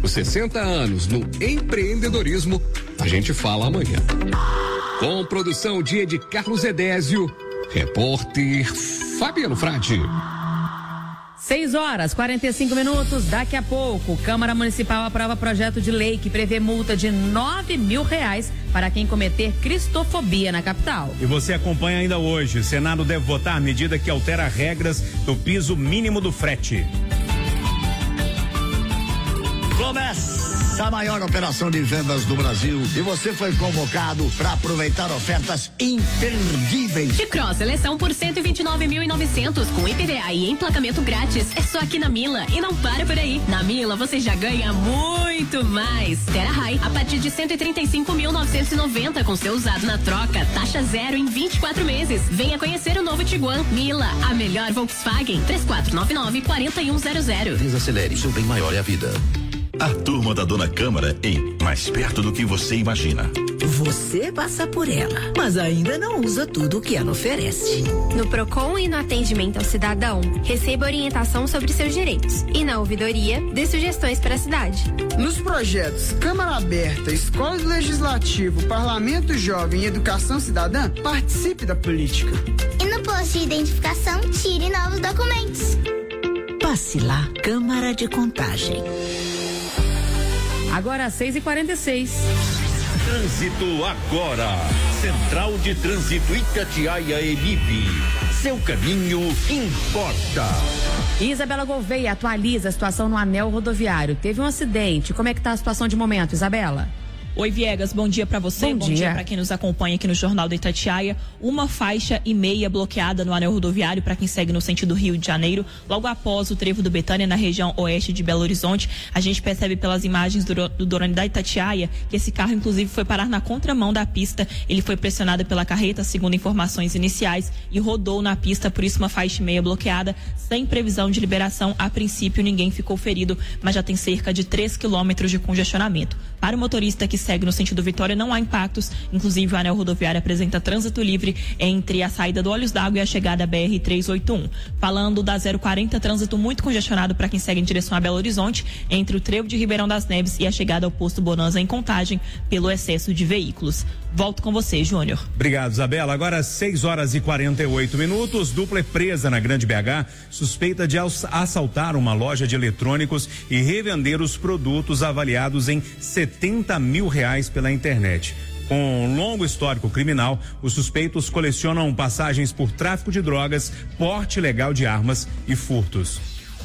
Os 60 anos no empreendedorismo, a gente fala amanhã. Com produção dia de Carlos Edésio, repórter Fabiano Frade. 6h45. Daqui a pouco, Câmara Municipal aprova projeto de lei que prevê multa de R$9 mil para quem cometer cristofobia na capital. E você acompanha ainda hoje. O Senado deve votar medida que altera regras do piso mínimo do frete. Começa a maior operação de vendas do Brasil e você foi convocado para aproveitar ofertas imperdíveis. T-Cross seleção por 129.900 com IPVA e emplacamento grátis. É só aqui na Mila e não para por aí. Na Mila você já ganha muito mais. Terra High a partir de 135.990 com seu usado na troca, taxa zero em 24 meses. Venha conhecer o novo Tiguan. Mila, a melhor Volkswagen. 3499-4100. Desacelere, seu bem maior é a vida. A turma da Dona Câmara em Mais Perto do que Você Imagina. Você passa por ela, mas ainda não usa tudo o que ela oferece. No Procon e no atendimento ao cidadão, receba orientação sobre seus direitos. E na ouvidoria, dê sugestões para a cidade. Nos projetos Câmara Aberta, Escola do Legislativo, Parlamento Jovem e Educação Cidadã, participe da política. E no posto de identificação, tire novos documentos. Passe lá, Câmara de Contagem. Agora 6h46. Trânsito agora. Central de Trânsito Itatiaia Emip. Seu caminho importa. Isabela Gouveia atualiza a situação no anel rodoviário. Teve um acidente. Como é que tá a situação de momento, Isabela? Oi, Viegas, bom dia para você, bom dia para quem nos acompanha aqui no Jornal da Itatiaia. 1,5 faixa bloqueada no anel rodoviário para quem segue no sentido Rio de Janeiro, logo após o trevo do Betânia, na região oeste de Belo Horizonte. A gente percebe pelas imagens do drone da Itatiaia que esse carro, inclusive, foi parar na contramão da pista. Ele foi pressionado pela carreta, segundo informações iniciais, e rodou na pista, por isso 1,5 faixa bloqueada, sem previsão de liberação. A princípio, ninguém ficou ferido, mas já tem cerca de 3 quilômetros de congestionamento. Para o motorista que segue no sentido Vitória, não há impactos. Inclusive, o anel rodoviário apresenta trânsito livre entre a saída do Olhos d'Água e a chegada à BR-381. Falando da 040, trânsito muito congestionado para quem segue em direção a Belo Horizonte, entre o trevo de Ribeirão das Neves e a chegada ao posto Bonanza em Contagem, pelo excesso de veículos. Volto com você, Júnior. Obrigado, Isabela. Agora 6h48. Dupla é presa na Grande BH, suspeita de assaltar uma loja de eletrônicos e revender os produtos avaliados em R$70 mil pela internet. Com um longo histórico criminal, os suspeitos colecionam passagens por tráfico de drogas, porte ilegal de armas e furtos.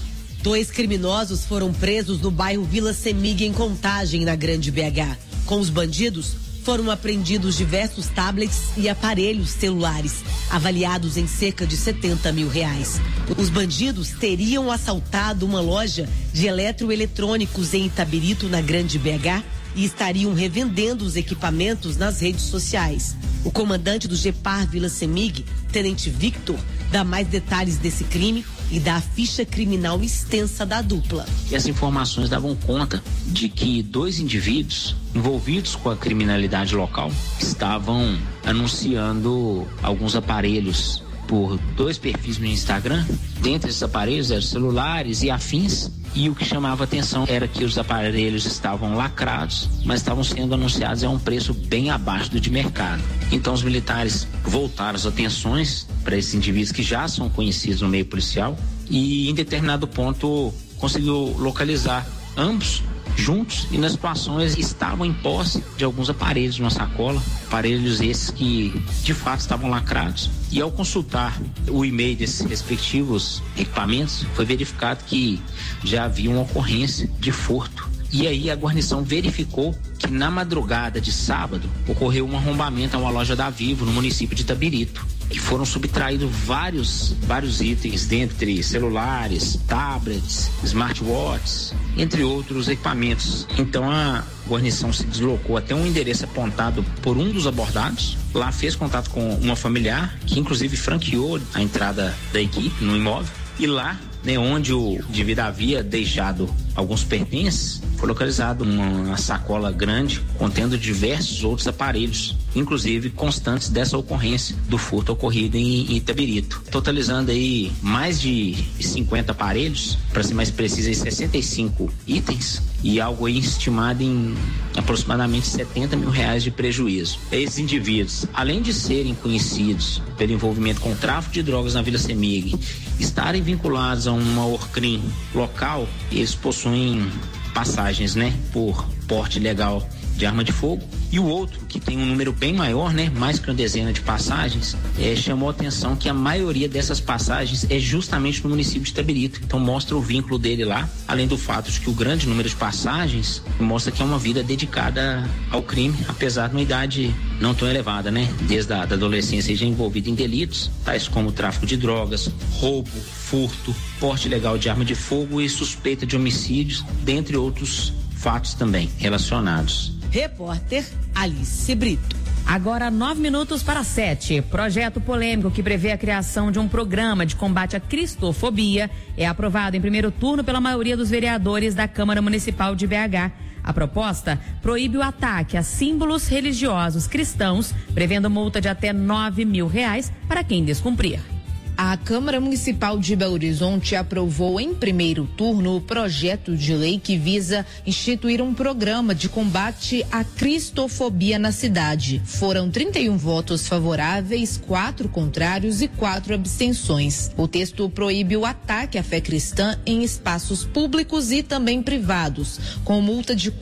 2 criminosos foram presos no bairro Vila Semig, em Contagem, na Grande BH. Com os bandidos, foram apreendidos diversos tablets e aparelhos celulares, avaliados em cerca de R$70 mil. Os bandidos teriam assaltado uma loja de eletroeletrônicos em Itabirito, na Grande BH, e estariam revendendo os equipamentos nas redes sociais. O comandante do GEPAR Vila Semig, Tenente Victor, dá mais detalhes desse crime e da ficha criminal extensa da dupla. Essas informações davam conta de que 2 indivíduos envolvidos com a criminalidade local estavam anunciando alguns aparelhos por 2 perfis no Instagram. Dentre esses aparelhos eram celulares e afins. E o que chamava atenção era que os aparelhos estavam lacrados, mas estavam sendo anunciados a um preço bem abaixo do de mercado. Então os militares voltaram as atenções para esses indivíduos que já são conhecidos no meio policial e em determinado ponto conseguiu localizar ambos juntos e nas situações estavam em posse de alguns aparelhos numa sacola, aparelhos esses que de fato estavam lacrados. E ao consultar o e-mail desses respectivos equipamentos, foi verificado que já havia uma ocorrência de furto. E aí a guarnição verificou que na madrugada de sábado ocorreu um arrombamento a uma loja da Vivo no município de Itabirito, que foram subtraídos vários itens, dentre celulares, tablets, smartwatches, entre outros equipamentos. Então a guarnição se deslocou até um endereço apontado por um dos abordados. Lá fez contato com uma familiar, que inclusive franqueou a entrada da equipe no imóvel. E lá, onde o indivíduo havia deixado alguns pertences, foi localizado uma sacola grande contendo diversos outros aparelhos, inclusive constantes dessa ocorrência do furto ocorrido em Itabirito, totalizando aí mais de 50 aparelhos, para ser mais preciso, 65 itens e algo aí estimado em aproximadamente R$70 mil de prejuízo. Esses indivíduos, além de serem conhecidos pelo envolvimento com o tráfico de drogas na Vila Semig, estarem vinculados a uma ORCRIM local, eles possuem passagens, né, por porte ilegal de arma de fogo. E o outro, que tem um número bem maior, né, mais que uma dezena de passagens, chamou a atenção que a maioria dessas passagens é justamente no município de Itabirito. Então mostra o vínculo dele lá, além do fato de que o grande número de passagens mostra que é uma vida dedicada ao crime, apesar de uma idade não tão elevada, né, desde a adolescência já envolvido em delitos, tais como tráfico de drogas, roubo, furto, porte ilegal de arma de fogo e suspeita de homicídios, dentre outros fatos também relacionados. Repórter Alice Brito. Agora 6:09. Projeto polêmico que prevê a criação de um programa de combate à cristofobia é aprovado em primeiro turno pela maioria dos vereadores da Câmara Municipal de BH. A proposta proíbe o ataque a símbolos religiosos cristãos, prevendo multa de até R$9 mil para quem descumprir. A Câmara Municipal de Belo Horizonte aprovou em primeiro turno o projeto de lei que visa instituir um programa de combate à cristofobia na cidade. Foram 31 votos favoráveis, 4 contrários e 4 abstenções. O texto proíbe o ataque à fé cristã em espaços públicos e também privados, com multa de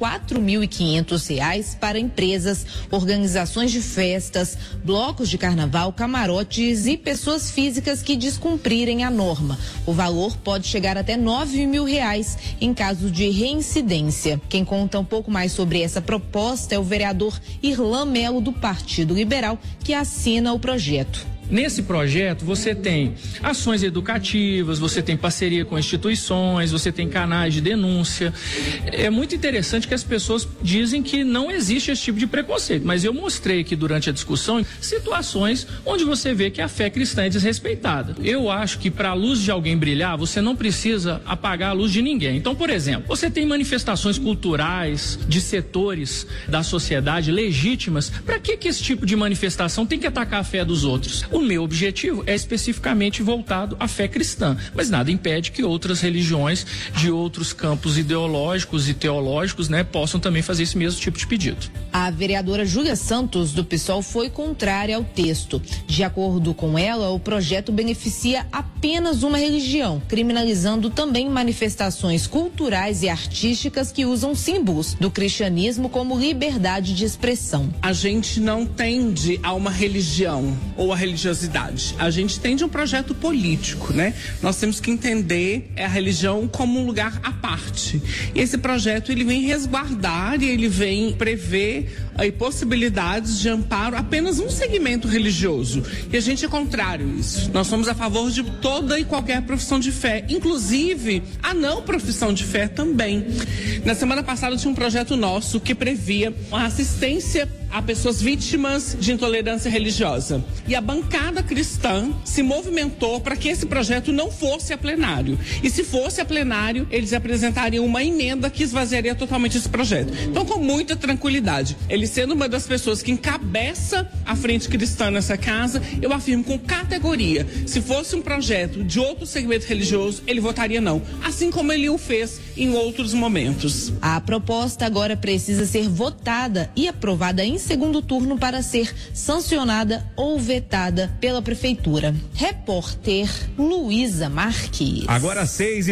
R$4.500 para empresas, organizações de festas, blocos de carnaval, camarotes e pessoas físicas que descumprirem a norma. O valor pode chegar até R$9 mil em caso de reincidência. Quem conta um pouco mais sobre essa proposta é o vereador Irlan Melo, do Partido Liberal, que assina o projeto. Nesse projeto você tem ações educativas, você tem parceria com instituições, você tem canais de denúncia. É muito interessante que as pessoas dizem que não existe esse tipo de preconceito, mas eu mostrei aqui durante a discussão situações onde você vê que a fé cristã é desrespeitada. Eu acho que para a luz de alguém brilhar, você não precisa apagar a luz de ninguém. Então, por exemplo, você tem manifestações culturais de setores da sociedade legítimas. Para que esse tipo de manifestação tem que atacar a fé dos outros? O meu objetivo é especificamente voltado à fé cristã, mas nada impede que outras religiões de outros campos ideológicos e teológicos, né, possam também fazer esse mesmo tipo de pedido. A vereadora Júlia Santos, do PSOL, foi contrária ao texto. De acordo com ela, o projeto beneficia apenas uma religião, criminalizando também manifestações culturais e artísticas que usam símbolos do cristianismo como liberdade de expressão. A gente não tende a uma religião ou a religiosidade. A gente tende a um projeto político, né? Nós temos que entender a religião como um lugar à parte. E esse projeto, ele vem resguardar e ele vem prever possibilidades de amparo a apenas um segmento religioso. E a gente é contrário a isso. Nós somos a favor de toda e qualquer profissão de fé, inclusive a não profissão de fé também. Na semana passada tinha um projeto nosso que previa uma assistência a pessoas vítimas de intolerância religiosa. E a bancada cristã se movimentou para que esse projeto não fosse a plenário. E se fosse a plenário, eles apresentariam uma emenda que esvaziaria totalmente esse projeto. Então, com muita tranquilidade, ele sendo uma das pessoas que encabeça a frente cristã nessa casa, eu afirmo com categoria, se fosse um projeto de outro segmento religioso, ele votaria não. Assim como ele o fez em outros momentos. A proposta agora precisa ser votada e aprovada em segundo turno para ser sancionada ou vetada pela prefeitura. Repórter Luísa Marques. Agora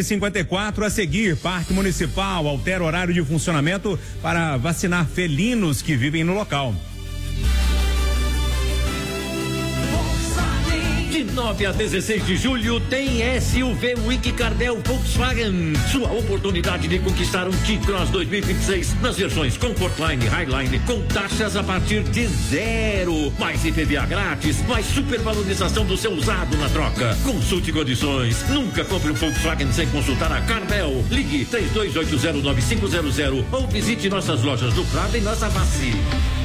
6h54, a seguir, Parque Municipal altera horário de funcionamento para vacinar felinos que vivem no local. De 9 a 16 de julho tem SUV Week Cardel Volkswagen. Sua oportunidade de conquistar um T-Cross 2026 nas versões Comfortline e Highline com taxas a partir de 0. Mais IPVA grátis, mais supervalorização do seu usado na troca. Consulte condições. Nunca compre um Volkswagen sem consultar a Cardel. Ligue 32809500 ou visite nossas lojas do Prado e Nossa Face.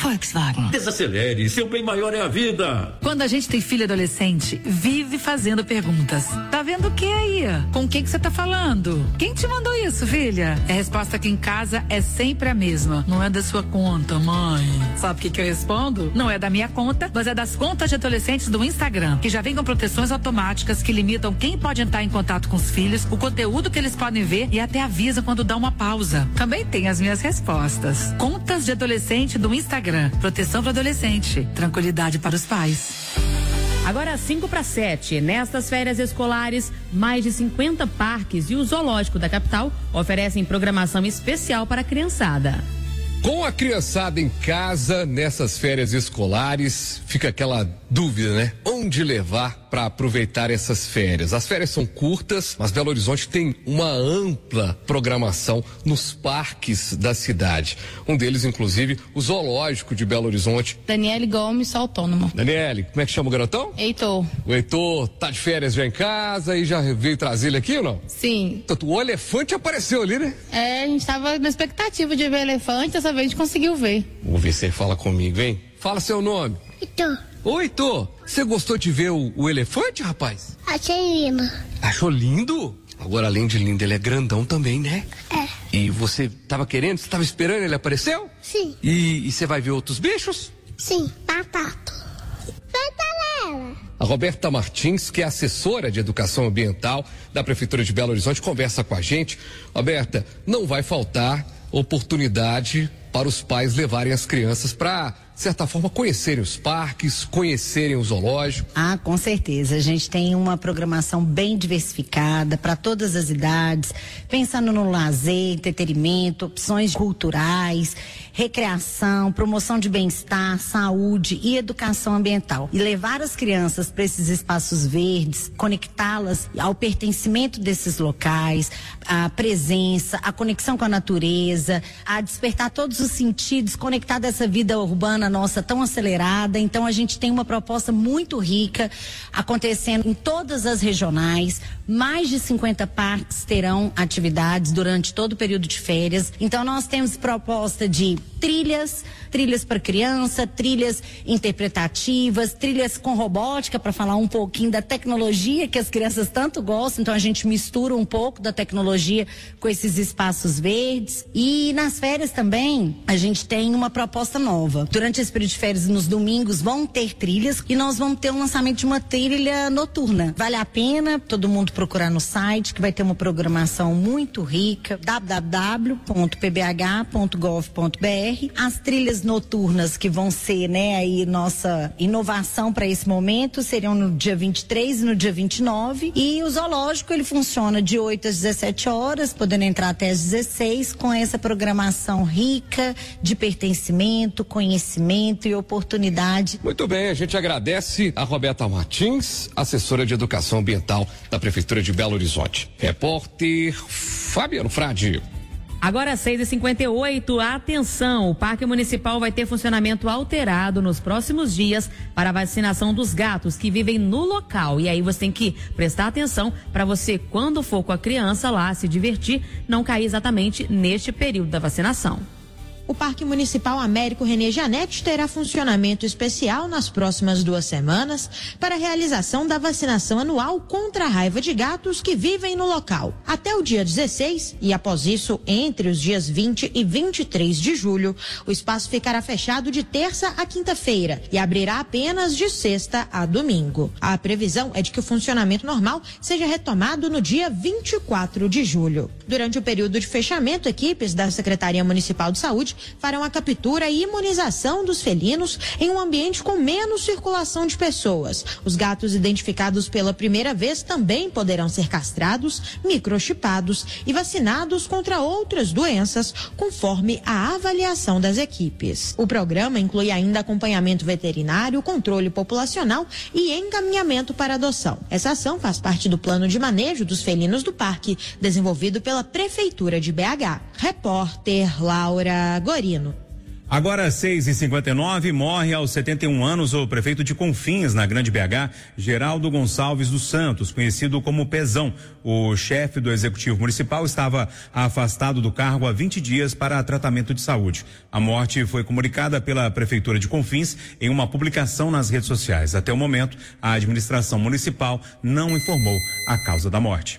Volkswagen. Desacelere, seu bem maior é a vida. Quando a gente tem filho adolescente, vive fazendo perguntas. Tá vendo o que aí? Com quem que você tá falando? Quem te mandou isso, filha? A resposta aqui em casa é sempre a mesma. Não é da sua conta, mãe. Sabe o que eu respondo? Não é da minha conta, mas é das contas de adolescentes do Instagram, que já vem com proteções automáticas que limitam quem pode entrar em contato com os filhos, o conteúdo que eles podem ver e até avisa quando dá uma pausa. Também tem as minhas respostas. Contas de adolescente do Instagram. Proteção para adolescente. Tranquilidade para os pais. Agora 5:07. Nestas férias escolares, mais de 50 parques e o zoológico da capital oferecem programação especial para a criançada. Com a criançada em casa, nessas férias escolares, fica aquela dúvida, né? Onde levar para aproveitar essas férias? As férias são curtas, mas Belo Horizonte tem uma ampla programação nos parques da cidade. Um deles, inclusive, o Zoológico de Belo Horizonte. Daniele Gomes, sou autônoma. Daniele, como é que chama o garotão? Heitor. O Heitor tá de férias já em casa e já veio trazer ele aqui ou não? Sim. Então, o elefante apareceu ali, né? A gente tava na expectativa de ver elefante, dessa vez a gente conseguiu ver. Vamos ver se ele fala comigo, hein? Fala seu nome. Heitor. Ô, Heitor, você gostou de ver o elefante, rapaz? Achei lindo. Achou lindo? Agora, além de lindo, ele é grandão também, né? É. E você tava querendo, você tava esperando, ele apareceu? Sim. E você vai ver outros bichos? Sim, batata. Pantalela. A Roberta Martins, que é assessora de educação ambiental da Prefeitura de Belo Horizonte, conversa com a gente. Roberta, não vai faltar oportunidade para os pais levarem as crianças para, de certa forma, conhecerem os parques, conhecerem o zoológico. Ah, com certeza. A gente tem uma programação bem diversificada para todas as idades, pensando no lazer, entretenimento, opções culturais, recreação, promoção de bem-estar, saúde e educação ambiental. E levar as crianças para esses espaços verdes, conectá-las ao pertencimento desses locais, a presença, a conexão com a natureza, a despertar todos os sentidos, conectar dessa vida urbana nossa tão acelerada. Então a gente tem uma proposta muito rica acontecendo em todas as regionais. Mais de 50 parques terão atividades durante todo o período de férias. Então nós temos proposta de trilhas para criança, trilhas interpretativas, trilhas com robótica, para falar um pouquinho da tecnologia que as crianças tanto gostam. Então a gente mistura um pouco da tecnologia com esses espaços verdes. E nas férias também a gente tem uma proposta nova. Durante esse período de férias, nos domingos, vão ter trilhas e nós vamos ter um lançamento de uma trilha noturna. Vale a pena todo mundo procurar no site, que vai ter uma programação muito rica, www.pbh.gov.br. As trilhas noturnas que vão ser, né, aí nossa inovação para esse momento seriam no dia 23 e no dia 29. E o zoológico, ele funciona de 8 às 17 horas, podendo entrar até às 16, com essa programação rica de pertencimento, conhecimento e oportunidade. Muito bem, a gente agradece a Roberta Martins, assessora de educação ambiental da Prefeitura de Belo Horizonte. Repórter Fabiano Frade. Agora 6h58, atenção, o Parque Municipal vai ter funcionamento alterado nos próximos dias para a vacinação dos gatos que vivem no local. E aí você tem que prestar atenção para você, quando for com a criança lá se divertir, não cair exatamente neste período da vacinação. O Parque Municipal Américo René Janete terá funcionamento especial nas próximas 2 semanas para a realização da vacinação anual contra a raiva de gatos que vivem no local. Até o dia 16 e após isso, entre os dias 20 e 23 de julho, o espaço ficará fechado de terça a quinta-feira e abrirá apenas de sexta a domingo. A previsão é de que o funcionamento normal seja retomado no dia 24 de julho. Durante o período de fechamento, equipes da Secretaria Municipal de Saúde farão a captura e imunização dos felinos em um ambiente com menos circulação de pessoas. Os gatos identificados pela primeira vez também poderão ser castrados, microchipados e vacinados contra outras doenças, conforme a avaliação das equipes. O programa inclui ainda acompanhamento veterinário, controle populacional e encaminhamento para adoção. Essa ação faz parte do plano de manejo dos felinos do parque, desenvolvido pela Prefeitura de BH. Repórter Laura Gorino. Agora 6h59, morre aos 71 anos o prefeito de Confins, na Grande BH, Geraldo Gonçalves dos Santos, conhecido como Pezão. O chefe do executivo municipal estava afastado do cargo há 20 dias para tratamento de saúde. A morte foi comunicada pela prefeitura de Confins em uma publicação nas redes sociais. Até o momento, a administração municipal não informou a causa da morte.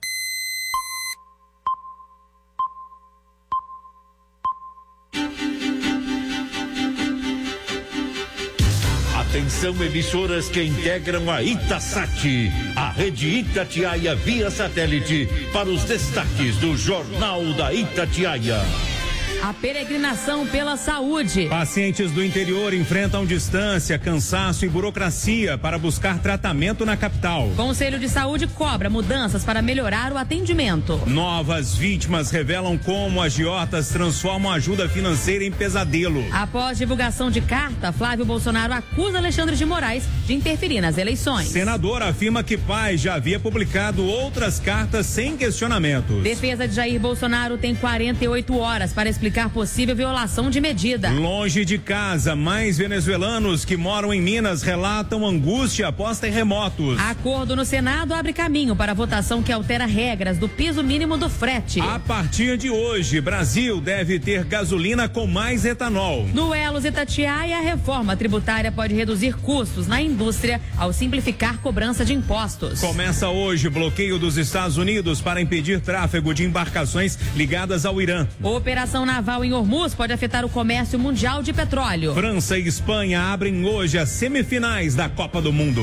Atenção, emissoras que integram a Itasat, a rede Itatiaia via satélite, para os destaques do Jornal da Itatiaia. A peregrinação pela saúde. Pacientes do interior enfrentam distância, cansaço e burocracia para buscar tratamento na capital. Conselho de Saúde cobra mudanças para melhorar o atendimento. Novas vítimas revelam como agiotas transformam ajuda financeira em pesadelo. Após divulgação de carta, Flávio Bolsonaro acusa Alexandre de Moraes de interferir nas eleições. Senador afirma que pai já havia publicado outras cartas sem questionamentos. Defesa de Jair Bolsonaro tem 48 horas para explicar possível violação de medida. Longe de casa, mais venezuelanos que moram em Minas relatam angústia após terremotos. Acordo no Senado abre caminho para a votação que altera regras do piso mínimo do frete. A partir de hoje, Brasil deve ter gasolina com mais etanol. No Elos Itatiaia, a reforma tributária pode reduzir custos na indústria ao simplificar cobrança de impostos. Começa hoje bloqueio dos Estados Unidos para impedir tráfego de embarcações ligadas ao Irã. Operação naval em Hormuz pode afetar o comércio mundial de petróleo. França e Espanha abrem hoje as semifinais da Copa do Mundo.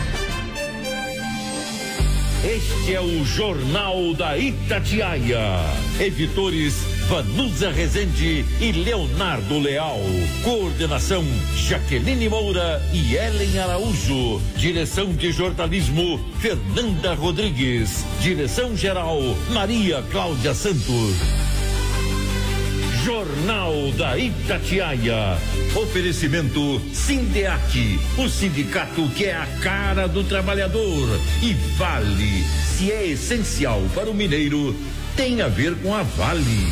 Este é o Jornal da Itatiaia. Editores Vanusa Rezende e Leonardo Leal. Coordenação Jaqueline Moura e Ellen Araújo. Direção de jornalismo Fernanda Rodrigues. Direção geral Maria Cláudia Santos. Jornal da Itatiaia. Oferecimento Sindeat, o sindicato que é a cara do trabalhador. E Vale, se é essencial para o mineiro, tem a ver com a Vale.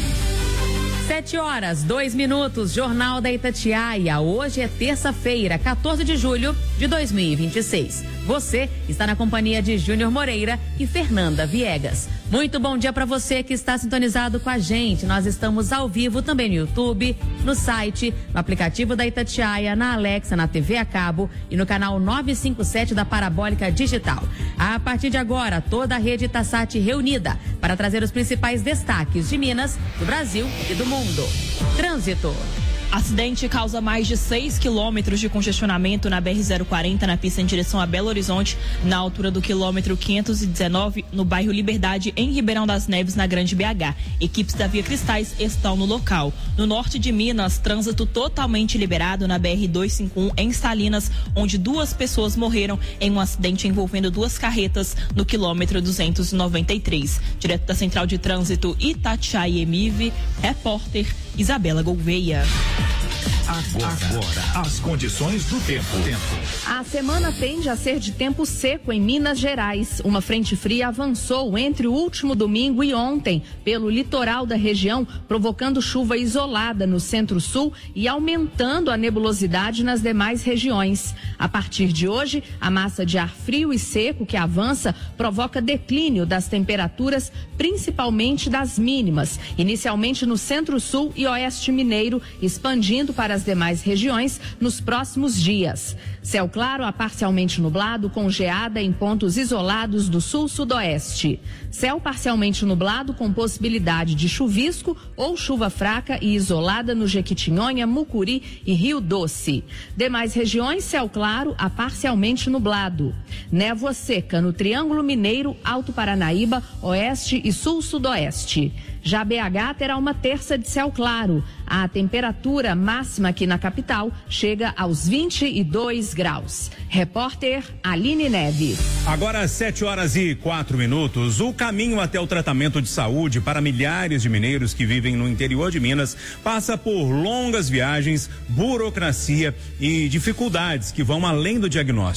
7h02, Jornal da Itatiaia. Hoje é terça-feira, 14 de julho de 2026. Você está na companhia de Júnior Moreira e Fernanda Viegas. Muito bom dia para você que está sintonizado com a gente. Nós estamos ao vivo também no YouTube, no site, no aplicativo da Itatiaia, na Alexa, na TV a cabo e no canal 957 da Parabólica Digital. A partir de agora, toda a rede Itasat reunida para trazer os principais destaques de Minas, do Brasil e do mundo. Trânsito. Acidente causa mais de 6 quilômetros de congestionamento na BR-040 na pista em direção a Belo Horizonte, na altura do quilômetro 519, no bairro Liberdade, em Ribeirão das Neves, na Grande BH. Equipes da Via Cristais estão no local. No norte de Minas, trânsito totalmente liberado na BR-251 em Salinas, onde 2 pessoas morreram em um acidente envolvendo 2 carretas no quilômetro 293. Direto da Central de Trânsito Itatiaia Emive, repórter Isabela Gouveia. Agora, as condições do tempo. A semana tende a ser de tempo seco em Minas Gerais. Uma frente fria avançou entre o último domingo e ontem pelo litoral da região, provocando chuva isolada no centro-sul e aumentando a nebulosidade nas demais regiões. A partir de hoje, a massa de ar frio e seco que avança provoca declínio das temperaturas, principalmente das mínimas, inicialmente no centro-sul e oeste mineiro, expandindo para as demais regiões nos próximos dias. Céu claro a parcialmente nublado, com geada em pontos isolados do sul-sudoeste. Céu parcialmente nublado com possibilidade de chuvisco ou chuva fraca e isolada no Jequitinhonha, Mucuri e Rio Doce. Demais regiões, céu claro a parcialmente nublado. Névoa seca no Triângulo Mineiro, Alto Paranaíba, Oeste e Sul-Sudoeste. Já BH terá uma terça de céu claro. A temperatura máxima aqui na capital chega aos 22 graus. Repórter Aline Neves. Agora 7h04. O caminho até o tratamento de saúde para milhares de mineiros que vivem no interior de Minas passa por longas viagens, burocracia e dificuldades que vão além do diagnóstico.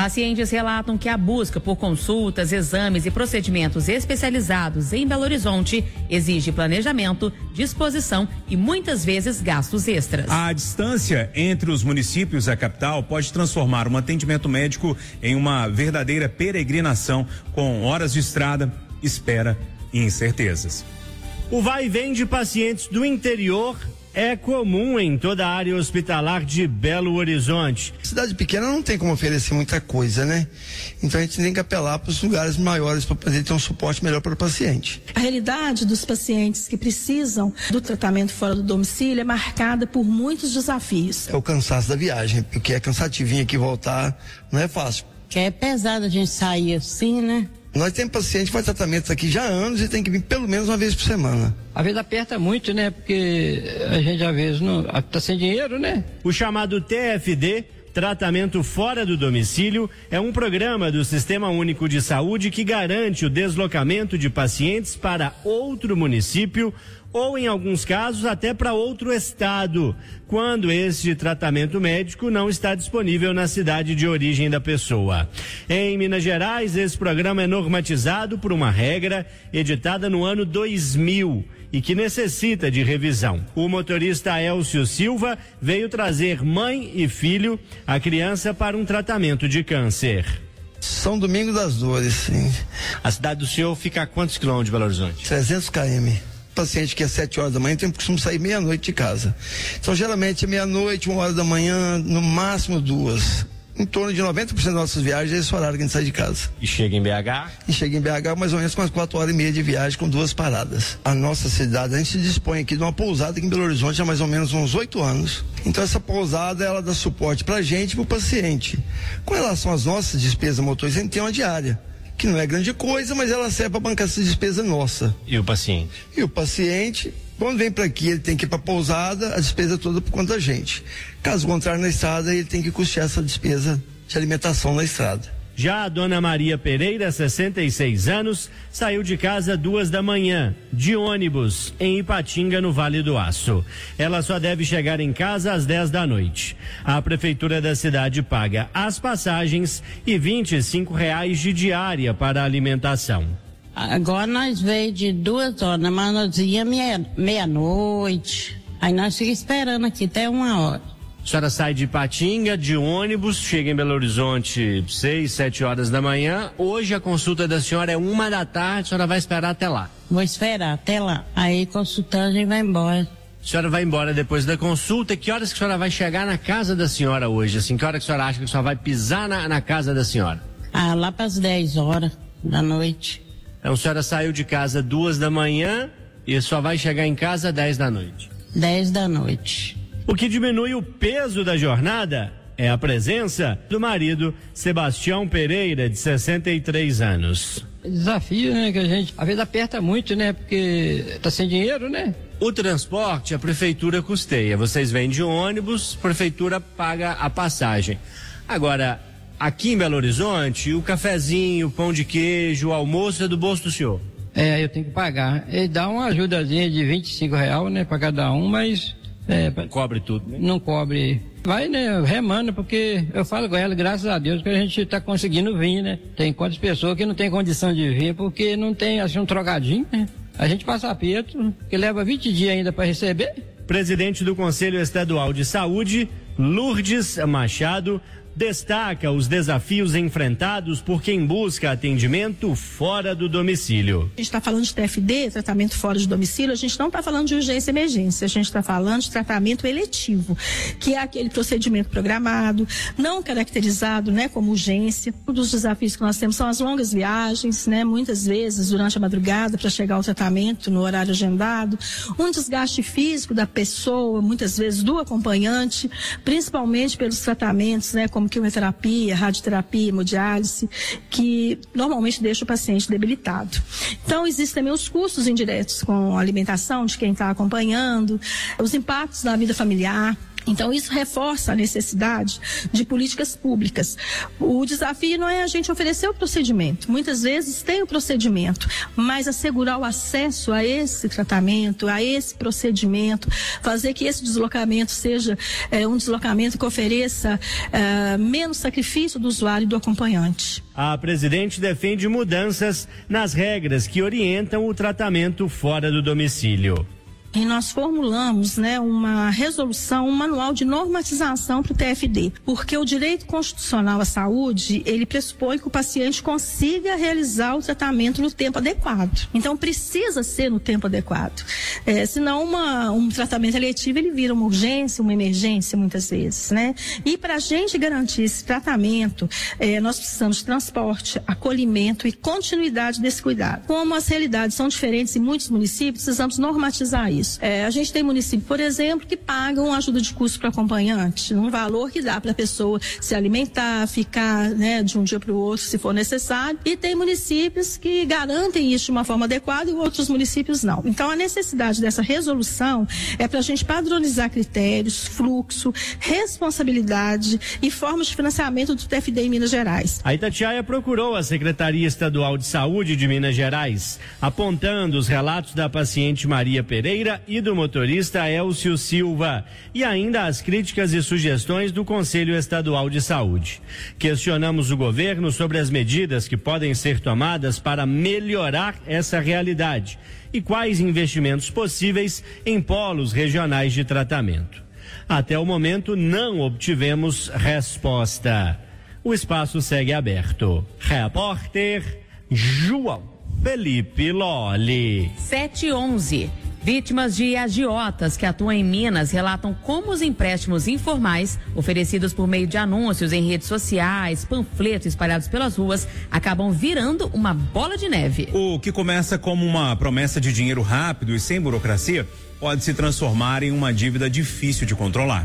Pacientes relatam que a busca por consultas, exames e procedimentos especializados em Belo Horizonte exige planejamento, disposição e muitas vezes gastos extras. A distância entre os municípios e a capital pode transformar um atendimento médico em uma verdadeira peregrinação, com horas de estrada, espera e incertezas. O vai e vem de pacientes do interior é comum em toda a área hospitalar de Belo Horizonte. Cidade pequena não tem como oferecer muita coisa, né? Então a gente tem que apelar para os lugares maiores para poder ter um suporte melhor para o paciente. A realidade dos pacientes que precisam do tratamento fora do domicílio é marcada por muitos desafios. É o cansaço da viagem, porque é cansativo vir aqui e voltar, não é fácil. Que é pesado a gente sair assim, né? Nós temos paciente que faz tratamentos aqui já há anos e tem que vir pelo menos uma vez por semana. Às vezes aperta muito, né? Porque a gente às vezes não tá sem dinheiro, né? O chamado TFD, Tratamento Fora do Domicílio, é um programa do Sistema Único de Saúde que garante o deslocamento de pacientes para outro município ou, em alguns casos, até para outro estado, quando este tratamento médico não está disponível na cidade de origem da pessoa. Em Minas Gerais, esse programa é normatizado por uma regra editada no ano 2000 e que necessita de revisão. O motorista Elcio Silva veio trazer mãe e filho, a criança, para um tratamento de câncer. São Domingos das Dores, sim. A cidade do senhor fica a quantos quilômetros de Belo Horizonte? 300 km. Paciente que é 7 horas da manhã tem costume sair meia-noite de casa. Então, geralmente, é meia-noite, 1 hora da manhã, no máximo 2. Em torno de 90% das nossas viagens é esse horário que a gente sai de casa. E chega em BH? E chega em BH mais ou menos com umas 4 horas e meia de viagem, com 2 paradas. A nossa cidade, a gente se dispõe aqui de uma pousada aqui em Belo Horizonte há mais ou menos uns 8 anos. Então essa pousada, ela dá suporte pra gente e pro paciente. Com relação às nossas despesas motoristas, a gente tem uma diária, que não é grande coisa, mas ela serve para bancar essa despesa nossa. E o paciente? E o paciente, quando vem para aqui, ele tem que ir para a pousada, a despesa toda por conta da gente. Caso contrário, na estrada, ele tem que custear essa despesa de alimentação na estrada. Já a dona Maria Pereira, 66 anos, saiu de casa 2 da manhã, de ônibus, em Ipatinga, no Vale do Aço. Ela só deve chegar em casa às 10 da noite. A prefeitura da cidade paga as passagens e R$25 de diária para a alimentação. Agora nós veio de 2 horas, mas nós ia meia-noite. Aí nós ficamos esperando aqui até 1 hora. A senhora sai de Ipatinga, de ônibus, chega em Belo Horizonte 6, 7 horas da manhã. Hoje a consulta da senhora é 1 da tarde, a senhora vai esperar até lá? Vou esperar até lá. Aí consultando a gente vai embora. A senhora vai embora depois da consulta. Que horas que a senhora vai chegar na casa da senhora hoje? Assim, que hora que a senhora acha que a senhora vai pisar na casa da senhora? Ah, lá para as 10 horas da noite. Então a senhora saiu de casa 2 da manhã e só vai chegar em casa 10 da noite? 10 da noite. O que diminui o peso da jornada é a presença do marido, Sebastião Pereira, de 63 anos. Desafio, né, que a gente às vezes aperta muito, né, porque tá sem dinheiro, né? O transporte a prefeitura custeia. Vocês vêm de ônibus, a prefeitura paga a passagem. Agora, aqui em Belo Horizonte, o cafezinho, o pão de queijo, o almoço é do bolso do senhor? É, eu tenho que pagar. Ele dá uma ajudazinha de R$25, né, para cada um, mas não cobre tudo, né? Não cobre. Vai, né, remando, porque eu falo com ela, graças a Deus, que a gente tá conseguindo vir, né? Tem quantas pessoas que não tem condição de vir, porque não tem, assim, um trogadinho, né? A gente passa aperto, que leva 20 dias ainda para receber. Presidente do Conselho Estadual de Saúde, Lourdes Machado, destaca os desafios enfrentados por quem busca atendimento fora do domicílio. A gente está falando de TFD, tratamento fora de domicílio, a gente não está falando de urgência e emergência, a gente está falando de tratamento eletivo, que é aquele procedimento programado, não caracterizado, né, como urgência. Um dos desafios que nós temos são as longas viagens, né, muitas vezes durante a madrugada para chegar ao tratamento no horário agendado, um desgaste físico da pessoa, muitas vezes do acompanhante, principalmente pelos tratamentos, né, como quimioterapia, radioterapia, hemodiálise, que normalmente deixa o paciente debilitado. Então, existem também os custos indiretos com a alimentação de quem está acompanhando, os impactos na vida familiar, Então, isso reforça a necessidade de políticas públicas. O desafio não é a gente oferecer o procedimento. Muitas vezes tem o procedimento, mas assegurar o acesso a esse tratamento, a esse procedimento, fazer que esse deslocamento seja um deslocamento que ofereça menos sacrifício do usuário e do acompanhante. A presidente defende mudanças nas regras que orientam o tratamento fora do domicílio. E nós formulamos, uma resolução, um manual de normatização para o TFD, porque o direito constitucional à saúde, ele pressupõe que o paciente consiga realizar o tratamento no tempo adequado. Então, precisa ser no tempo adequado. Senão, um tratamento eletivo, ele vira uma urgência, uma emergência, muitas vezes, né? E para a gente garantir esse tratamento, nós precisamos de transporte, acolhimento e continuidade desse cuidado. Como as realidades são diferentes em muitos municípios, precisamos normatizar isso. A gente tem municípios, por exemplo, que pagam ajuda de custo para acompanhante, num valor que dá para a pessoa se alimentar, ficar de um dia para o outro, se for necessário. E tem municípios que garantem isso de uma forma adequada e outros municípios não. Então, a necessidade dessa resolução é para a gente padronizar critérios, fluxo, responsabilidade e formas de financiamento do TFD em Minas Gerais. A Itatiaia procurou a Secretaria Estadual de Saúde de Minas Gerais, apontando os relatos da paciente Maria Pereira e do motorista Elcio Silva, e ainda as críticas e sugestões do Conselho Estadual de Saúde. Questionamos o governo sobre as medidas que podem ser tomadas para melhorar essa realidade e quais investimentos possíveis em polos regionais de tratamento. Até o momento não obtivemos resposta. O espaço segue aberto. Repórter João Felipe Lolli. 7:11. Vítimas de agiotas que atuam em Minas relatam como os empréstimos informais, oferecidos por meio de anúncios em redes sociais, panfletos espalhados pelas ruas, acabam virando uma bola de neve. O que começa como uma promessa de dinheiro rápido e sem burocracia pode se transformar em uma dívida difícil de controlar.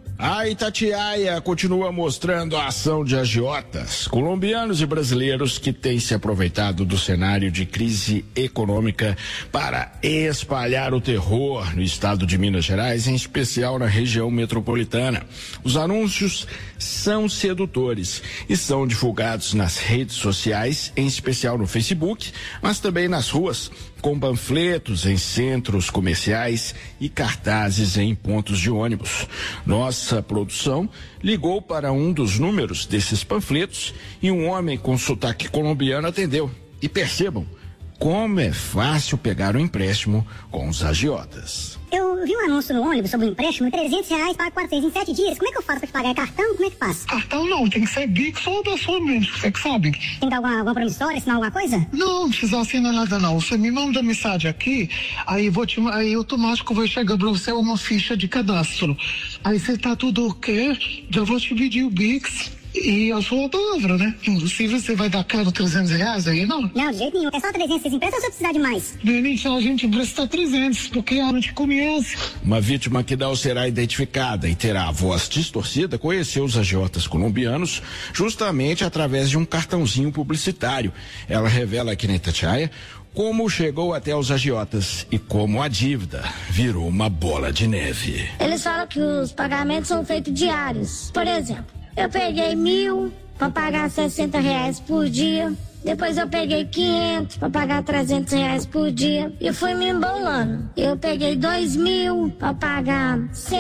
A Itatiaia continua mostrando a ação de agiotas, colombianos e brasileiros que têm se aproveitado do cenário de crise econômica para espalhar o terror no estado de Minas Gerais, em especial na região metropolitana. Os anúncios são sedutores e são divulgados nas redes sociais, em especial no Facebook, mas também nas ruas, com panfletos em centros comerciais e cartazes em pontos de ônibus. Nossa produção ligou para um dos números desses panfletos e um homem com sotaque colombiano atendeu. E percebam como é fácil pegar um empréstimo com os agiotas. Eu vi um anúncio no ônibus sobre um empréstimo de R$300 para 400 em 7 dias. Como é que eu faço para te pagar? É cartão? Como é que faz? Cartão não, tem que ser Pix ou da sua mente, você que sabe. Tem que dar alguma promissória, assinar alguma coisa? Não precisa assinar nada não. Você me manda mensagem aqui, aí automático vai chegar para você uma ficha de cadastro. Aí você tá tudo ok, já vou te pedir o Pix. E a sua palavra, né? Se você vai dar caro R$300 aí, não? Não, de jeito nenhum. É só 300 que vocês emprestam ou você precisa de mais? No início a gente empresta 300, porque a gente conhece. Uma vítima que não será identificada e terá a voz distorcida conheceu os agiotas colombianos justamente através de um cartãozinho publicitário. Ela revela aqui na Itatiaia como chegou até os agiotas e como a dívida virou uma bola de neve. Eles falam que os pagamentos são feitos diários. Por exemplo, eu peguei 1.000 para pagar R$60 por dia. Depois eu peguei 500 para pagar R$300 por dia. E fui me embolando. Eu peguei 2.000 para pagar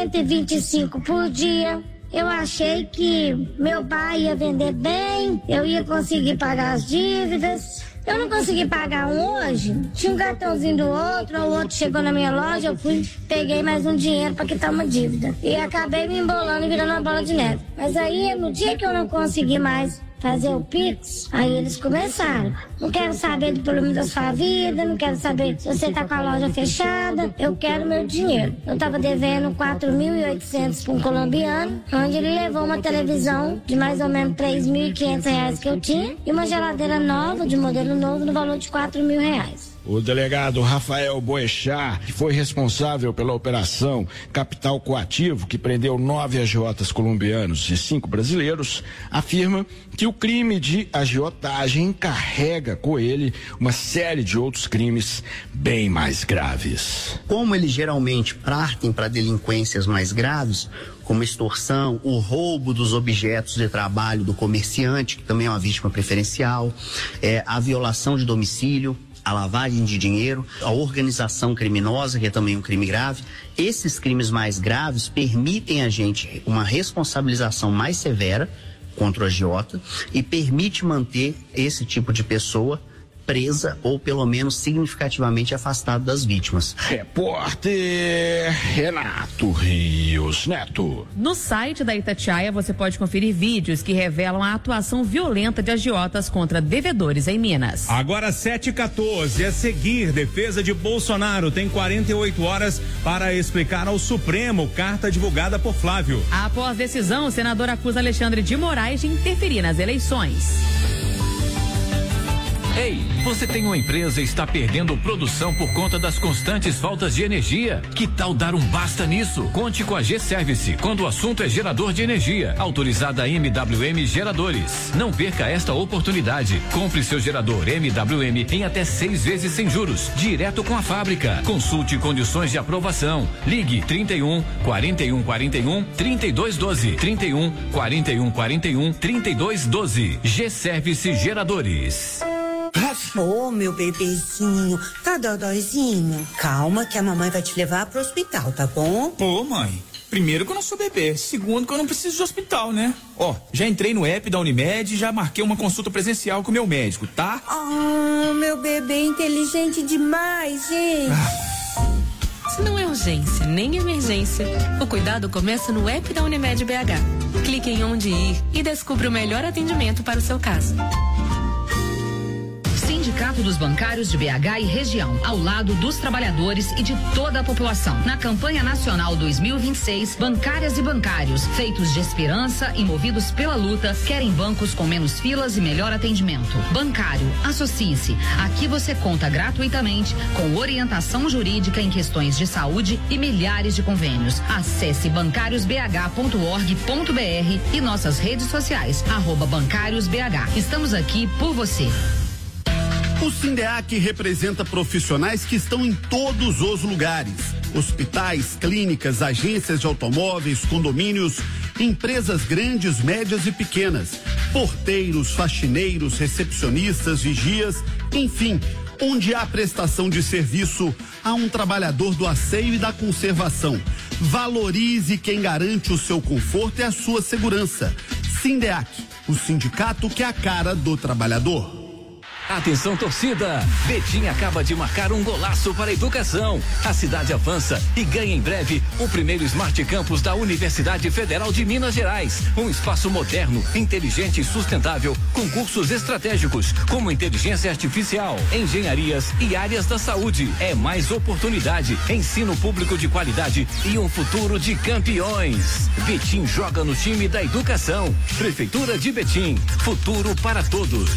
125 por dia. Eu achei que meu pai ia vender bem, eu ia conseguir pagar as dívidas. Eu não consegui pagar um hoje, tinha um cartãozinho do outro, o outro chegou na minha loja, eu fui, peguei mais um dinheiro para quitar uma dívida. E acabei me embolando e virando uma bola de neve. Mas aí, no dia que eu não consegui mais fazer o Pix, aí eles começaram. Não quero saber do problema da sua vida, não quero saber se você tá com a loja fechada, eu quero meu dinheiro. Eu tava devendo 4.800 para um colombiano, onde ele levou uma televisão de mais ou menos R$3.500 que eu tinha e uma geladeira nova, de modelo novo, no valor de R$4.000. O delegado Rafael Boechat, que foi responsável pela operação Capital Coativo, que prendeu 9 agiotas colombianos e 5 brasileiros, afirma que o crime de agiotagem carrega com ele uma série de outros crimes bem mais graves. Como eles geralmente partem para delinquências mais graves, como extorsão, o roubo dos objetos de trabalho do comerciante, que também é uma vítima preferencial, a violação de domicílio, a lavagem de dinheiro, a organização criminosa, que é também um crime grave. Esses crimes mais graves permitem a gente uma responsabilização mais severa contra o agiota e permite manter esse tipo de pessoa presa ou pelo menos significativamente afastado das vítimas. Repórter Renato Rios Neto. No site da Itatiaia você pode conferir vídeos que revelam a atuação violenta de agiotas contra devedores em Minas. Agora 7h14, a seguir, defesa de Bolsonaro tem 48 horas para explicar ao Supremo carta divulgada por Flávio. Após decisão, o senador acusa Alexandre de Moraes de interferir nas eleições. Ei, você tem uma empresa e está perdendo produção por conta das constantes faltas de energia? Que tal dar um basta nisso? Conte com a G-Service quando o assunto é gerador de energia. Autorizada MWM Geradores. Não perca esta oportunidade. Compre seu gerador MWM em até 6 vezes sem juros, direto com a fábrica. Consulte condições de aprovação. Ligue 31 41 41 32 12. 31 41 41 32 12. G-Service Geradores. Ô, meu bebezinho, tá dodóizinho? Calma que a mamãe vai te levar pro hospital, tá bom? Ô, mãe, primeiro que eu não sou bebê, segundo que eu não preciso de hospital, né? Ó, já entrei no app da Unimed e já marquei uma consulta presencial com o meu médico, tá? Ah, meu bebê inteligente demais, gente. Se não é urgência nem emergência, o cuidado começa no app da Unimed BH. Clique em onde ir e descubra o melhor atendimento para o seu caso. Sindicato dos Bancários de BH e região, ao lado dos trabalhadores e de toda a população. Na campanha nacional 2026, bancárias e bancários, feitos de esperança e movidos pela luta, querem bancos com menos filas e melhor atendimento. Bancário, associe-se. Aqui você conta gratuitamente com orientação jurídica em questões de saúde e milhares de convênios. Acesse bancariosbh.org.br e nossas redes sociais, @bancariosbh. Estamos aqui por você. O Sindeac representa profissionais que estão em todos os lugares: hospitais, clínicas, agências de automóveis, condomínios, empresas grandes, médias e pequenas, porteiros, faxineiros, recepcionistas, vigias, enfim, onde há prestação de serviço, há um trabalhador do asseio e da conservação. Valorize quem garante o seu conforto e a sua segurança. Sindeac, o sindicato que é a cara do trabalhador. Atenção, torcida! Betim acaba de marcar um golaço para a educação. A cidade avança e ganha em breve o primeiro Smart Campus da Universidade Federal de Minas Gerais. Um espaço moderno, inteligente e sustentável, com cursos estratégicos como inteligência artificial, engenharias e áreas da saúde. É mais oportunidade, ensino público de qualidade e um futuro de campeões. Betim joga no time da educação. Prefeitura de Betim, futuro para todos.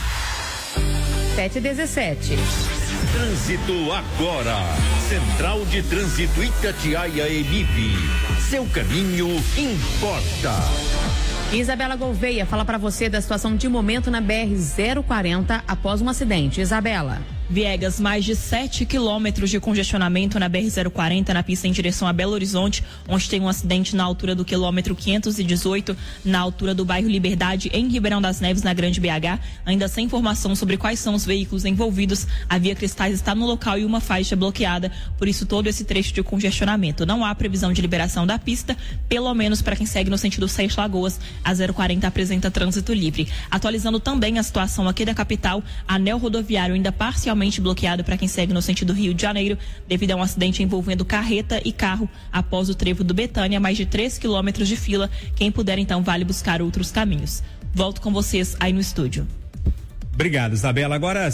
7h17. Trânsito agora. Central de Trânsito Itatiaia EMIB. Seu caminho importa. Isabela Gouveia fala para você da situação de momento na BR-040 após um acidente. Isabela. Viegas, mais de 7 quilômetros de congestionamento na BR-040 na pista em direção a Belo Horizonte, onde tem um acidente na altura do quilômetro 518, na altura do bairro Liberdade, em Ribeirão das Neves, na Grande BH. Ainda sem informação sobre quais são os veículos envolvidos, a Via Cristais está no local e uma faixa bloqueada, por isso todo esse trecho de congestionamento. Não há previsão de liberação da pista, pelo menos para quem segue no sentido Sete Lagoas, a 040 apresenta trânsito livre. Atualizando também a situação aqui da capital, anel rodoviário ainda parcialmente bloqueado para quem segue no sentido Rio de Janeiro, devido a um acidente envolvendo carreta e carro após o trevo do Betânia, mais de 3 quilômetros de fila. Quem puder, então, vale buscar outros caminhos. Volto com vocês aí no estúdio. Obrigado, Isabela. Agora,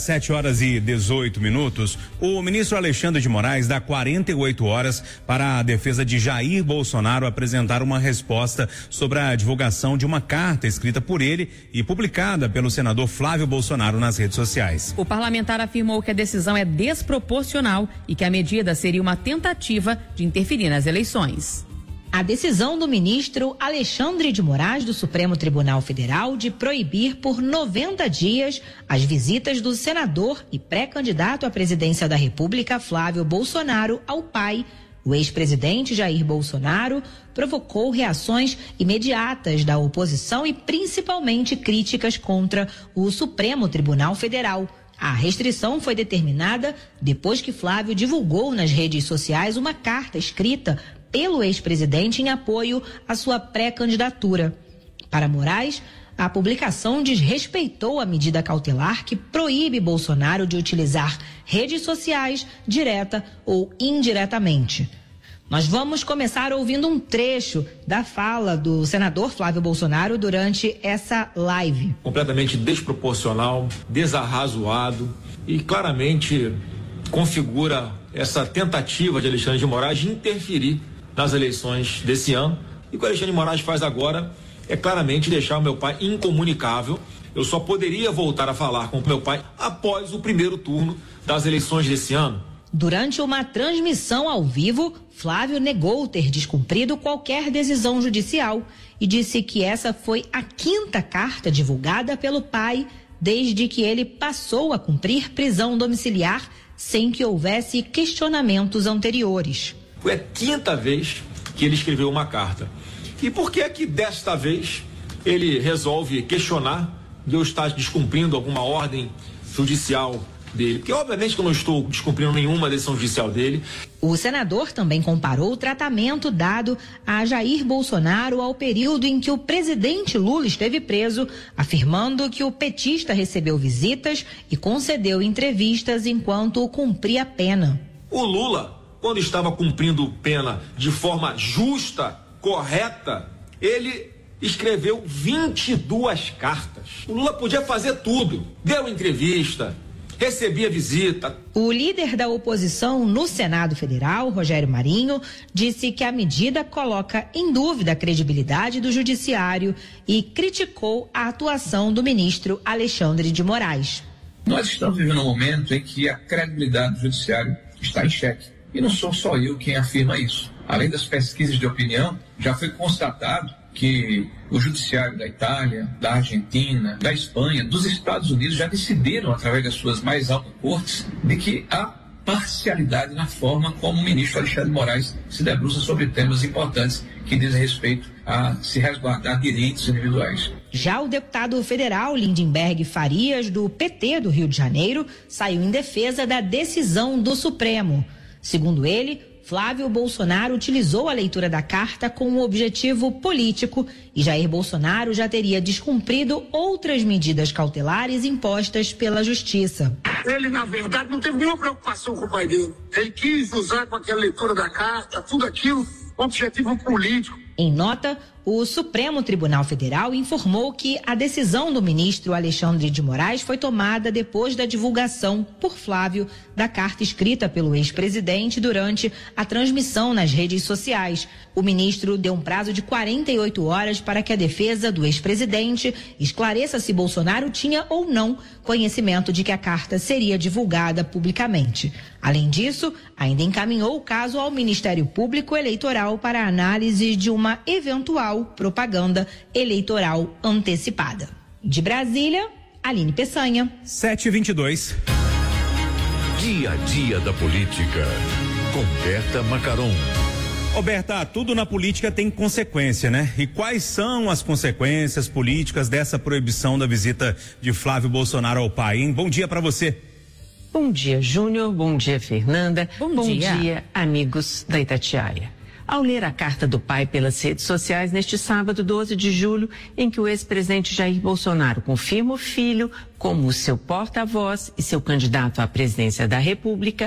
7h18. O ministro Alexandre de Moraes dá 48 horas para a defesa de Jair Bolsonaro apresentar uma resposta sobre a divulgação de uma carta escrita por ele e publicada pelo senador Flávio Bolsonaro nas redes sociais. O parlamentar afirmou que a decisão é desproporcional e que a medida seria uma tentativa de interferir nas eleições. A decisão do ministro Alexandre de Moraes do Supremo Tribunal Federal de proibir por 90 dias as visitas do senador e pré-candidato à presidência da República, Flávio Bolsonaro, ao pai, o ex-presidente Jair Bolsonaro, provocou reações imediatas da oposição e principalmente críticas contra o Supremo Tribunal Federal. A restrição foi determinada depois que Flávio divulgou nas redes sociais uma carta escrita pelo ex-presidente em apoio à sua pré-candidatura. Para Moraes, a publicação desrespeitou a medida cautelar que proíbe Bolsonaro de utilizar redes sociais direta ou indiretamente. Nós vamos começar ouvindo um trecho da fala do senador Flávio Bolsonaro durante essa live. Completamente desproporcional, desarrazoado e claramente configura essa tentativa de Alexandre de Moraes de interferir nas eleições desse ano. E o que o Alexandre de Moraes faz agora é claramente deixar o meu pai incomunicável. Eu só poderia voltar a falar com o meu pai após o primeiro turno das eleições desse ano. Durante uma transmissão ao vivo, Flávio negou ter descumprido qualquer decisão judicial e disse que essa foi a 5ª carta divulgada pelo pai desde que ele passou a cumprir prisão domiciliar sem que houvesse questionamentos anteriores. Foi a 5ª vez que ele escreveu uma carta. E por que é que desta vez ele resolve questionar de eu estar descumprindo alguma ordem judicial dele? Porque obviamente que eu não estou descumprindo nenhuma decisão judicial dele. O senador também comparou o tratamento dado a Jair Bolsonaro ao período em que o presidente Lula esteve preso, afirmando que o petista recebeu visitas e concedeu entrevistas enquanto cumpria a pena. O Lula, quando estava cumprindo pena de forma justa, correta, ele escreveu 22 cartas. O Lula podia fazer tudo, deu entrevista, recebia visita. O líder da oposição no Senado Federal, Rogério Marinho, disse que a medida coloca em dúvida a credibilidade do judiciário e criticou a atuação do ministro Alexandre de Moraes. Nós estamos vivendo um momento em que a credibilidade do judiciário está em xeque. E não sou só eu quem afirma isso. Além das pesquisas de opinião, já foi constatado que o judiciário da Itália, da Argentina, da Espanha, dos Estados Unidos já decidiram, através das suas mais altas cortes, de que há parcialidade na forma como o ministro Alexandre de Moraes se debruça sobre temas importantes que dizem respeito a se resguardar direitos individuais. Já o deputado federal Lindenberg Farias, do PT do Rio de Janeiro, saiu em defesa da decisão do Supremo. Segundo ele, Flávio Bolsonaro utilizou a leitura da carta com um objetivo político e Jair Bolsonaro já teria descumprido outras medidas cautelares impostas pela Justiça. Ele, na verdade, não teve nenhuma preocupação com o pai dele. Ele quis usar com aquela leitura da carta, tudo aquilo, com objetivo político. Em nota, o Supremo Tribunal Federal informou que a decisão do ministro Alexandre de Moraes foi tomada depois da divulgação por Flávio da carta escrita pelo ex-presidente durante a transmissão nas redes sociais. O ministro deu um prazo de 48 horas para que a defesa do ex-presidente esclareça se Bolsonaro tinha ou não conhecimento de que a carta seria divulgada publicamente. Além disso, ainda encaminhou o caso ao Ministério Público Eleitoral para análise de uma eventual propaganda eleitoral antecipada. De Brasília, Aline Peçanha. 7h22. Dia a dia da política. Com Berta Macaron. Ô Berta, tudo na política tem consequência, né? E quais são as consequências políticas dessa proibição da visita de Flávio Bolsonaro ao pai, hein? Bom dia pra você. Bom dia, Júnior. Bom dia, Fernanda. Bom dia, amigos da Itatiaia. Ao ler a carta do pai pelas redes sociais neste sábado, 12 de julho, em que o ex-presidente Jair Bolsonaro confirma o filho como seu porta-voz e seu candidato à presidência da República,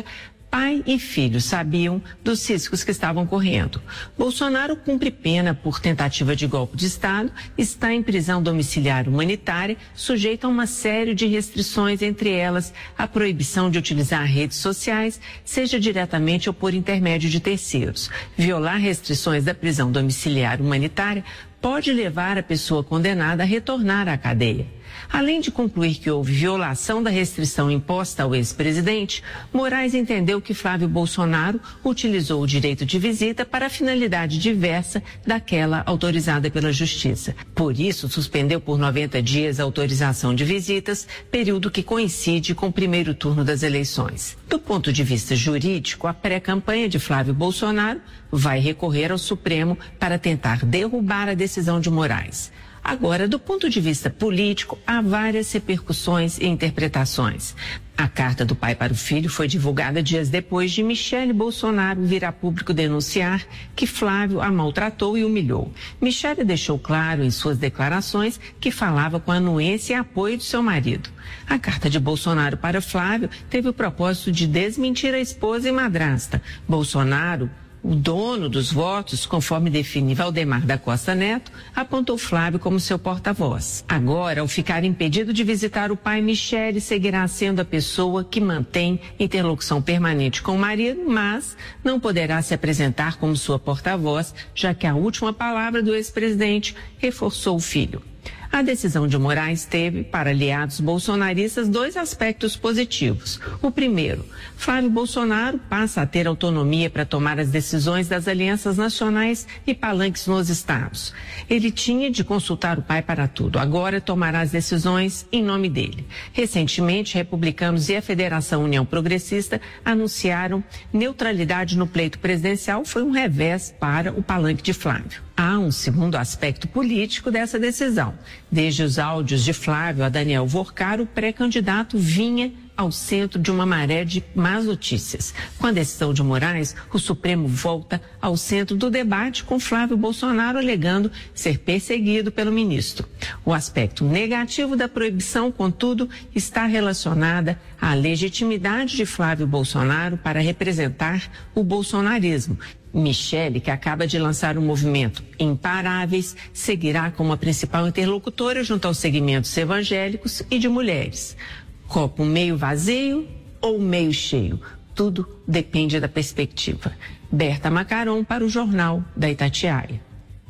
Pai e filho sabiam dos riscos que estavam correndo. Bolsonaro cumpre pena por tentativa de golpe de Estado, está em prisão domiciliar humanitária, sujeito a uma série de restrições, entre elas a proibição de utilizar redes sociais, seja diretamente ou por intermédio de terceiros. Violar restrições da prisão domiciliar humanitária pode levar a pessoa condenada a retornar à cadeia. Além de concluir que houve violação da restrição imposta ao ex-presidente, Moraes entendeu que Flávio Bolsonaro utilizou o direito de visita para finalidade diversa daquela autorizada pela Justiça. Por isso, suspendeu por 90 dias a autorização de visitas, período que coincide com o primeiro turno das eleições. Do ponto de vista jurídico, a pré-campanha de Flávio Bolsonaro vai recorrer ao Supremo para tentar derrubar a decisão de Moraes. Agora, do ponto de vista político, há várias repercussões e interpretações. A carta do pai para o filho foi divulgada dias depois de Michele Bolsonaro vir a público denunciar que Flávio a maltratou e humilhou. Michele deixou claro em suas declarações que falava com anuência e apoio de seu marido. A carta de Bolsonaro para Flávio teve o propósito de desmentir a esposa e madrasta. Bolsonaro, o dono dos votos, conforme define Valdemar da Costa Neto, apontou Flávio como seu porta-voz. Agora, ao ficar impedido de visitar o pai, Michele seguirá sendo a pessoa que mantém interlocução permanente com o marido, mas não poderá se apresentar como sua porta-voz, já que a última palavra do ex-presidente reforçou o filho. A decisão de Moraes teve, para aliados bolsonaristas, dois aspectos positivos. O primeiro, Flávio Bolsonaro passa a ter autonomia para tomar as decisões das alianças nacionais e palanques nos estados. Ele tinha de consultar o pai para tudo, agora tomará as decisões em nome dele. Recentemente, republicanos e a Federação União Progressista anunciaram neutralidade no pleito presidencial, foi um revés para o palanque de Flávio. Há um segundo aspecto político dessa decisão. Desde os áudios de Flávio a Daniel Vorcar, o pré-candidato vinha ao centro de uma maré de más notícias. Com a decisão de Moraes, o Supremo volta ao centro do debate, com Flávio Bolsonaro alegando ser perseguido pelo ministro. O aspecto negativo da proibição, contudo, está relacionada à legitimidade de Flávio Bolsonaro para representar o bolsonarismo. Michele, que acaba de lançar o movimento Imparáveis, seguirá como a principal interlocutora junto aos segmentos evangélicos e de mulheres. Copo meio vazio ou meio cheio? Tudo depende da perspectiva. Berta Macaron para o Jornal da Itatiaia.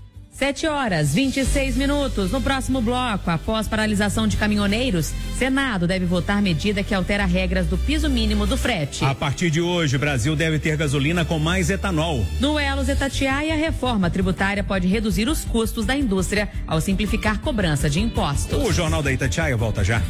7h26. No próximo bloco, após paralisação de caminhoneiros, Senado deve votar medida que altera regras do piso mínimo do frete. A partir de hoje, o Brasil deve ter gasolina com mais etanol. No Elos Itatiaia, a reforma tributária pode reduzir os custos da indústria ao simplificar cobrança de impostos. O Jornal da Itatiaia volta já.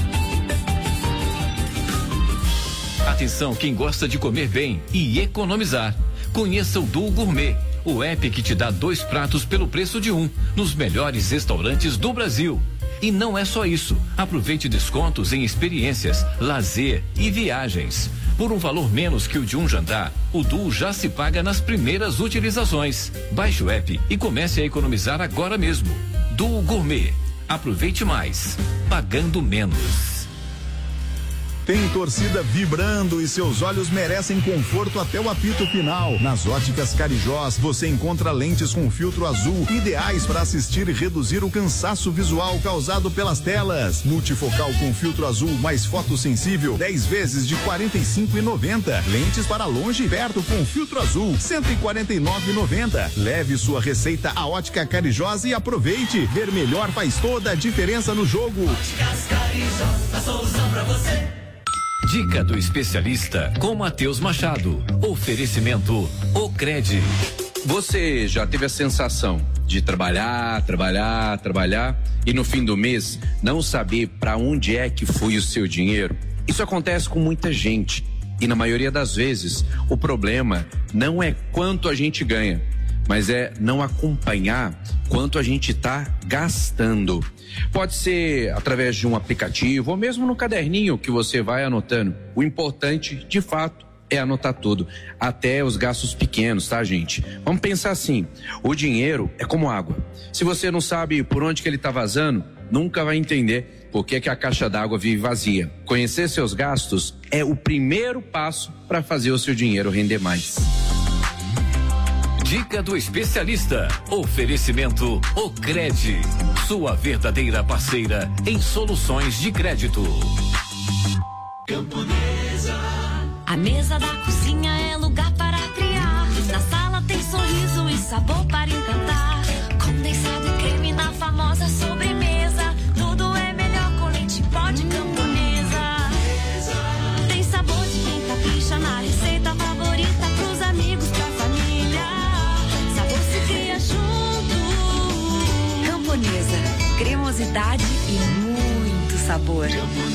Atenção, quem gosta de comer bem e economizar. Conheça o Du Gourmet, o app que te dá 2 pratos pelo preço de um, nos melhores restaurantes do Brasil. E não é só isso. Aproveite descontos em experiências, lazer e viagens. Por um valor menos que o de um jantar, o Du já se paga nas primeiras utilizações. Baixe o app e comece a economizar agora mesmo. Du Gourmet. Aproveite mais, pagando menos. Tem torcida vibrando e seus olhos merecem conforto até o apito final. Nas Óticas Carijós, você encontra lentes com filtro azul, ideais para assistir e reduzir o cansaço visual causado pelas telas. Multifocal com filtro azul mais fotossensível, 10 vezes de R$ 45,90. Lentes para longe e perto com filtro azul, R$ 149,90. Leve sua receita à Ótica Carijós e aproveite. Ver melhor faz toda a diferença no jogo. Óticas Carijós, a solução pra você. Dica do especialista com Matheus Machado. Oferecimento Ocred. Você já teve a sensação de trabalhar e no fim do mês não saber para onde é que foi o seu dinheiro? Isso acontece com muita gente e na maioria das vezes o problema não é quanto a gente ganha, mas é não acompanhar quanto a gente está gastando. Pode ser através de um aplicativo ou mesmo no caderninho que você vai anotando. O importante, de fato, é anotar tudo, até os gastos pequenos, tá, gente? Vamos pensar assim, o dinheiro é como água. Se você não sabe por onde que ele tá vazando, nunca vai entender por que a caixa d'água vive vazia. Conhecer seus gastos é o primeiro passo para fazer o seu dinheiro render mais. Dica do especialista. Oferecimento Ocred, sua verdadeira parceira em soluções de crédito. Camponesa. A mesa da cozinha é lugar para criar. Na sala tem sorriso e sabor para encantar. Condensado e creme na famosa sobremesa. Tudo é melhor com leite pó de Camponesa. Tem sabor de quem capricha na receita favorita pros amigos, pra família. Sabor se cria junto. Camponesa, cremosidade e muito sabor.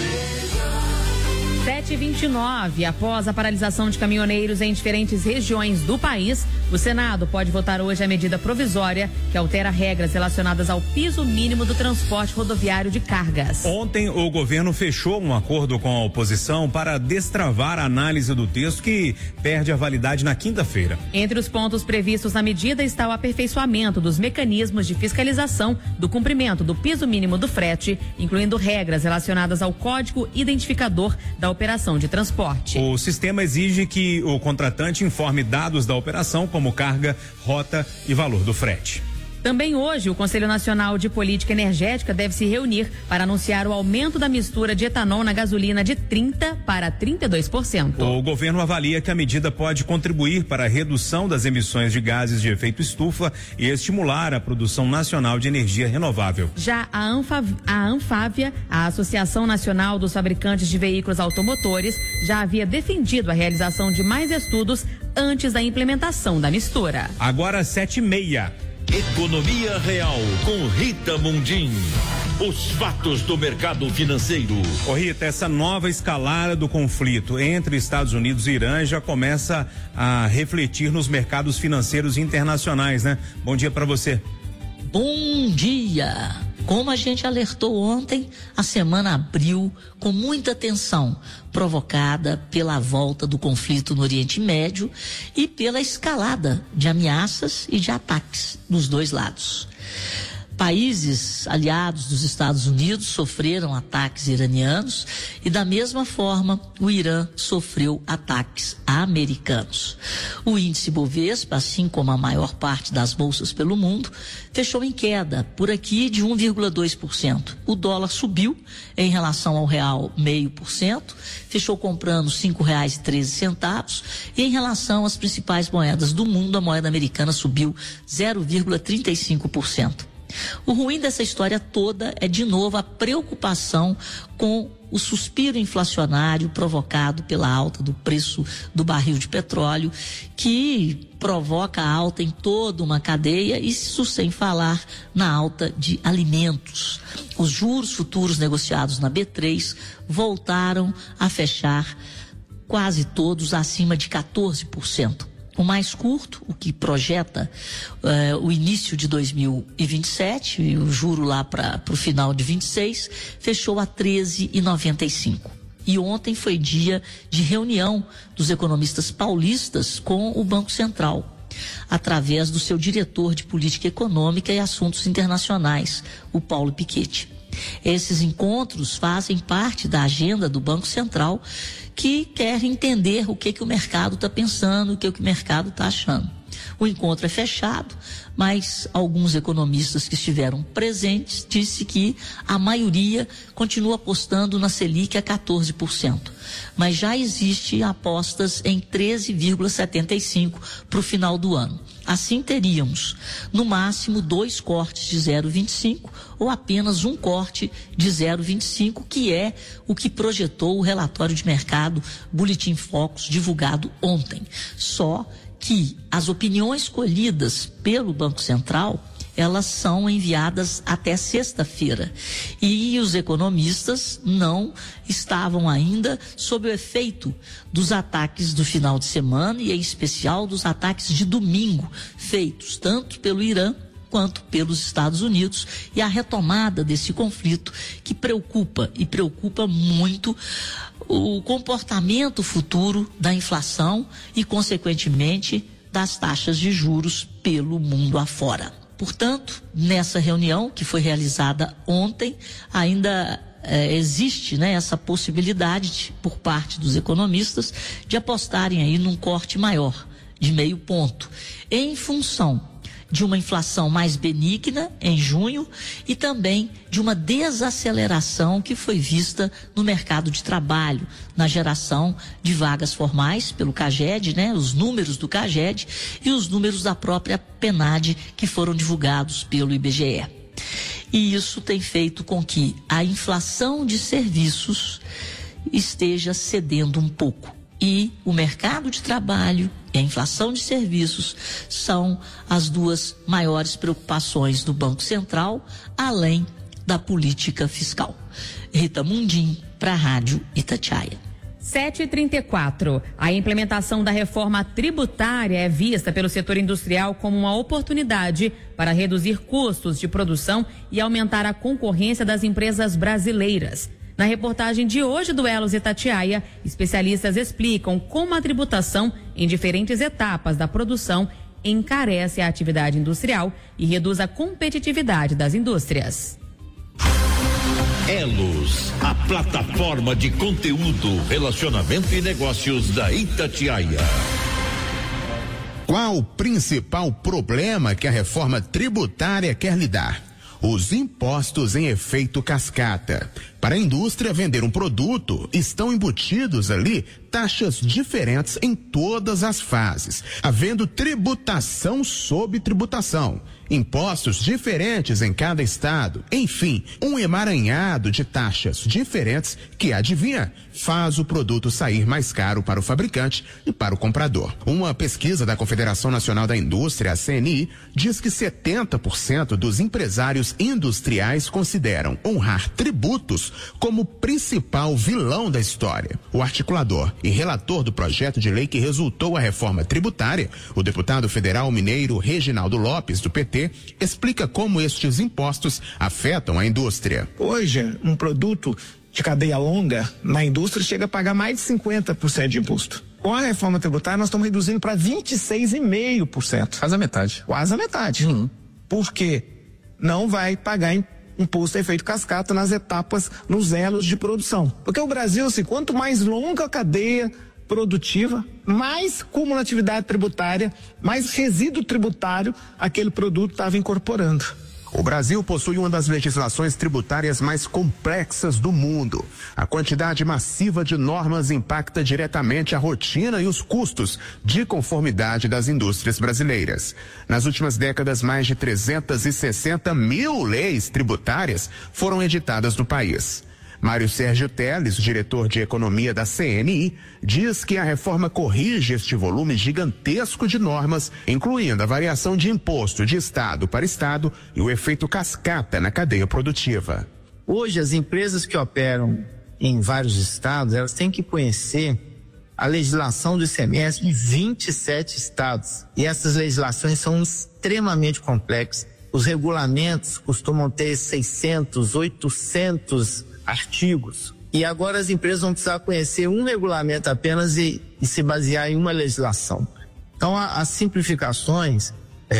7h29, após a paralisação de caminhoneiros em diferentes regiões do país, o Senado pode votar hoje a medida provisória que altera regras relacionadas ao piso mínimo do transporte rodoviário de cargas. Ontem, o governo fechou um acordo com a oposição para destravar a análise do texto que perde a validade na quinta-feira. Entre os pontos previstos na medida está o aperfeiçoamento dos mecanismos de fiscalização do cumprimento do piso mínimo do frete, incluindo regras relacionadas ao código identificador da operação de transporte. O sistema exige que o contratante informe dados da operação, como carga, rota e valor do frete. Também hoje, o Conselho Nacional de Política Energética deve se reunir para anunciar o aumento da mistura de etanol na gasolina de 30% para 32%. O governo avalia que a medida pode contribuir para a redução das emissões de gases de efeito estufa e estimular a produção nacional de energia renovável. Já a Anfávia, a Associação Nacional dos Fabricantes de Veículos Automotores, já havia defendido a realização de mais estudos antes da implementação da mistura. Agora 7h30. Economia Real com Rita Mundim. Os fatos do mercado financeiro. Ô Rita, essa nova escalada do conflito entre Estados Unidos e Irã já começa a refletir nos mercados financeiros internacionais, né? Bom dia para você. Bom dia. Como a gente alertou ontem, a semana abriu com muita tensão, provocada pela volta do conflito no Oriente Médio e pela escalada de ameaças e de ataques dos dois lados. Países aliados dos Estados Unidos sofreram ataques iranianos e, da mesma forma, o Irã sofreu ataques americanos. O índice Bovespa, assim como a maior parte das bolsas pelo mundo, fechou em queda, por aqui, de 1,2%. O dólar subiu em relação ao real 0,5%, fechou comprando R$ 5,13, e em relação às principais moedas do mundo, a moeda americana subiu 0,35%. O ruim dessa história toda é, de novo, a preocupação com o suspiro inflacionário provocado pela alta do preço do barril de petróleo, que provoca alta em toda uma cadeia, isso sem falar na alta de alimentos. Os juros futuros negociados na B3 voltaram a fechar quase todos acima de 14%. O mais curto, o que projeta o início de 2027, e o juro lá para o final de 26, fechou a 13,95. E ontem foi dia de reunião dos economistas paulistas com o Banco Central, através do seu diretor de política econômica e assuntos internacionais, o Paulo Piketty. Esses encontros fazem parte da agenda do Banco Central, que quer entender o que o mercado está pensando, o que o mercado está achando. O encontro é fechado, mas alguns economistas que estiveram presentes disse que a maioria continua apostando na Selic a 14%, mas já existe apostas em 13,75% para o final do ano. Assim teríamos, no máximo, 2 cortes de 0,25 ou apenas um corte de 0,25, que é o que projetou o relatório de mercado Boletim Focus divulgado ontem. Só que as opiniões colhidas pelo Banco Central, elas são enviadas até sexta-feira, e os economistas não estavam ainda sob o efeito dos ataques do final de semana, e em especial dos ataques de domingo, feitos tanto pelo Irã quanto pelos Estados Unidos, e a retomada desse conflito que preocupa muito o comportamento futuro da inflação e, consequentemente, das taxas de juros pelo mundo afora. Portanto, nessa reunião que foi realizada ontem, ainda existe, né, essa possibilidade por parte dos economistas de apostarem aí num corte maior, de 0,5 ponto, em função de uma inflação mais benigna em junho e também de uma desaceleração que foi vista no mercado de trabalho, na geração de vagas formais pelo CAGED, né, os números do CAGED e os números da própria PNAD que foram divulgados pelo IBGE. E isso tem feito com que a inflação de serviços esteja cedendo um pouco. E o mercado de trabalho e a inflação de serviços são as duas maiores preocupações do Banco Central, além da política fiscal. Rita Mundim, para a Rádio Itatiaia. 7h34. A implementação da reforma tributária é vista pelo setor industrial como uma oportunidade para reduzir custos de produção e aumentar a concorrência das empresas brasileiras. Na reportagem de hoje do Elos Itatiaia, especialistas explicam como a tributação em diferentes etapas da produção encarece a atividade industrial e reduz a competitividade das indústrias. Elos, a plataforma de conteúdo, relacionamento e negócios da Itatiaia. Qual o principal problema que a reforma tributária quer lidar? Os impostos em efeito cascata. Para a indústria vender um produto, estão embutidos ali taxas diferentes em todas as fases, havendo tributação sob tributação, impostos diferentes em cada estado, enfim, um emaranhado de taxas diferentes que, adivinha, faz o produto sair mais caro para o fabricante e para o comprador. Uma pesquisa da Confederação Nacional da Indústria, a CNI, diz que 70% dos empresários industriais consideram honrar tributos como principal vilão da história. O articulador e relator do projeto de lei que resultou a reforma tributária, o deputado federal mineiro Reginaldo Lopes, do PT, explica como estes impostos afetam a indústria. Hoje, um produto de cadeia longa na indústria chega a pagar mais de 50% de imposto. Com a reforma tributária, nós estamos reduzindo para 26,5%. Quase a metade. Quase a metade. Por quê? Não vai pagar imposto a efeito cascata nas etapas, nos elos de produção. Porque o Brasil, assim, quanto mais longa a cadeia produtiva, mais cumulatividade tributária, mais resíduo tributário aquele produto estava incorporando. O Brasil possui uma das legislações tributárias mais complexas do mundo. A quantidade massiva de normas impacta diretamente a rotina e os custos de conformidade das indústrias brasileiras. Nas últimas décadas, mais de 360 mil leis tributárias foram editadas no país. Mário Sérgio Teles, diretor de economia da CNI, diz que a reforma corrige este volume gigantesco de normas, incluindo a variação de imposto de estado para estado e o efeito cascata na cadeia produtiva. Hoje, as empresas que operam em vários estados, elas têm que conhecer a legislação do ICMS de 27 estados. E essas legislações são extremamente complexas. Os regulamentos costumam ter 600, 800 artigos. E agora as empresas vão precisar conhecer um regulamento apenas e se basear em uma legislação. Então, as simplificações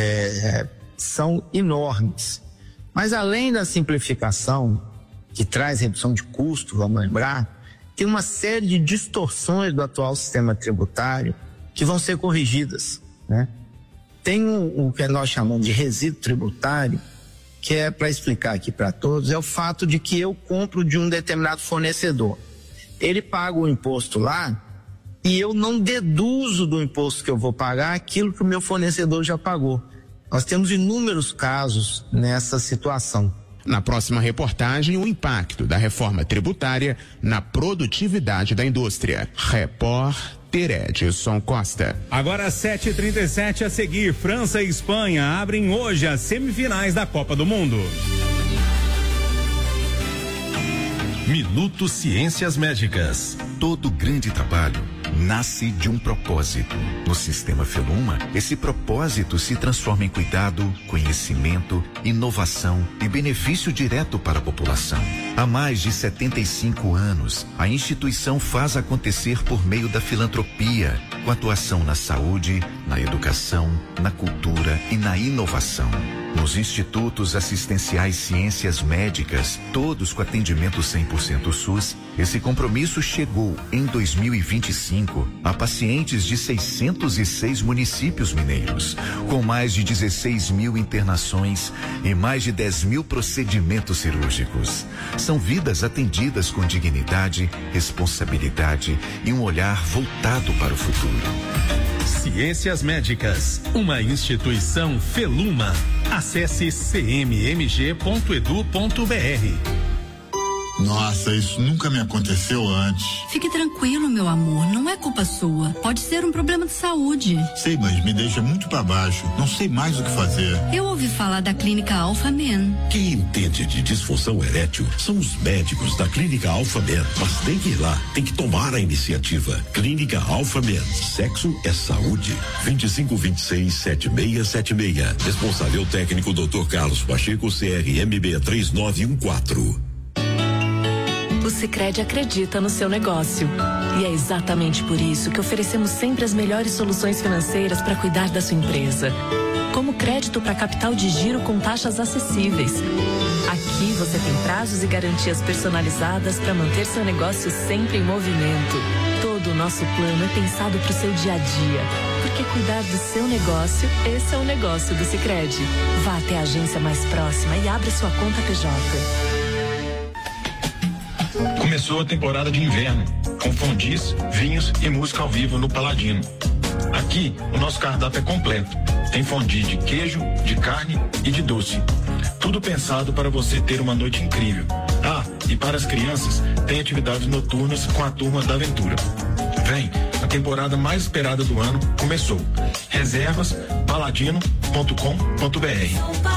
são enormes. Mas além da simplificação, que traz redução de custo, vamos lembrar, tem uma série de distorções do atual sistema tributário que vão ser corrigidas, né? Tem o que nós chamamos de resíduo tributário, que é, para explicar aqui para todos, é o fato de que eu compro de um determinado fornecedor. Ele paga o imposto lá e eu não deduzo do imposto que eu vou pagar aquilo que o meu fornecedor já pagou. Nós temos inúmeros casos nessa situação. Na próxima reportagem, o impacto da reforma tributária na produtividade da indústria. Repórter Edson Costa. Agora 7h37 a seguir. França e Espanha abrem hoje as semifinais da Copa do Mundo. Minuto Ciências Médicas. Todo grande trabalho nasce de um propósito. No Sistema Feluma, esse propósito se transforma em cuidado, conhecimento, inovação e benefício direto para a população. Há mais de 75 anos, a instituição faz acontecer por meio da filantropia, com atuação na saúde, na educação, na cultura e na inovação. Nos institutos assistenciais Ciências Médicas, todos com atendimento 100% SUS, esse compromisso chegou em 2025 a pacientes de 606 municípios mineiros, com mais de 16 mil internações e mais de 10 mil procedimentos cirúrgicos. São vidas atendidas com dignidade, responsabilidade e um olhar voltado para o futuro. Ciências Médicas, uma instituição Feluma. Acesse cmmg.edu.br. Nossa, isso nunca me aconteceu antes. Fique tranquilo, meu amor, não é culpa sua. Pode ser um problema de saúde. Sei, mas me deixa muito pra baixo. Não sei mais o que fazer. Eu ouvi falar da Clínica Alpha Men. Quem entende de disfunção erétil são os médicos da Clínica Alpha Men. Mas tem que ir lá, tem que tomar a iniciativa. Clínica Alpha Men. Sexo é saúde. 2526-7676. Responsável técnico Dr. Carlos Pacheco, CRMB 3914. O Sicredi acredita no seu negócio. E é exatamente por isso que oferecemos sempre as melhores soluções financeiras para cuidar da sua empresa. Como crédito para capital de giro com taxas acessíveis. Aqui você tem prazos e garantias personalizadas para manter seu negócio sempre em movimento. Todo o nosso plano é pensado para o seu dia a dia. Porque cuidar do seu negócio, esse é o negócio do Sicredi. Vá até a agência mais próxima e abra sua conta PJ. Começou a temporada de inverno, com fondis, vinhos e música ao vivo no Paladino. Aqui, o nosso cardápio é completo. Tem fondue de queijo, de carne e de doce. Tudo pensado para você ter uma noite incrível. Ah, e para as crianças, tem atividades noturnas com a Turma da Aventura. Vem, a temporada mais esperada do ano começou. Reservas, paladino.com.br.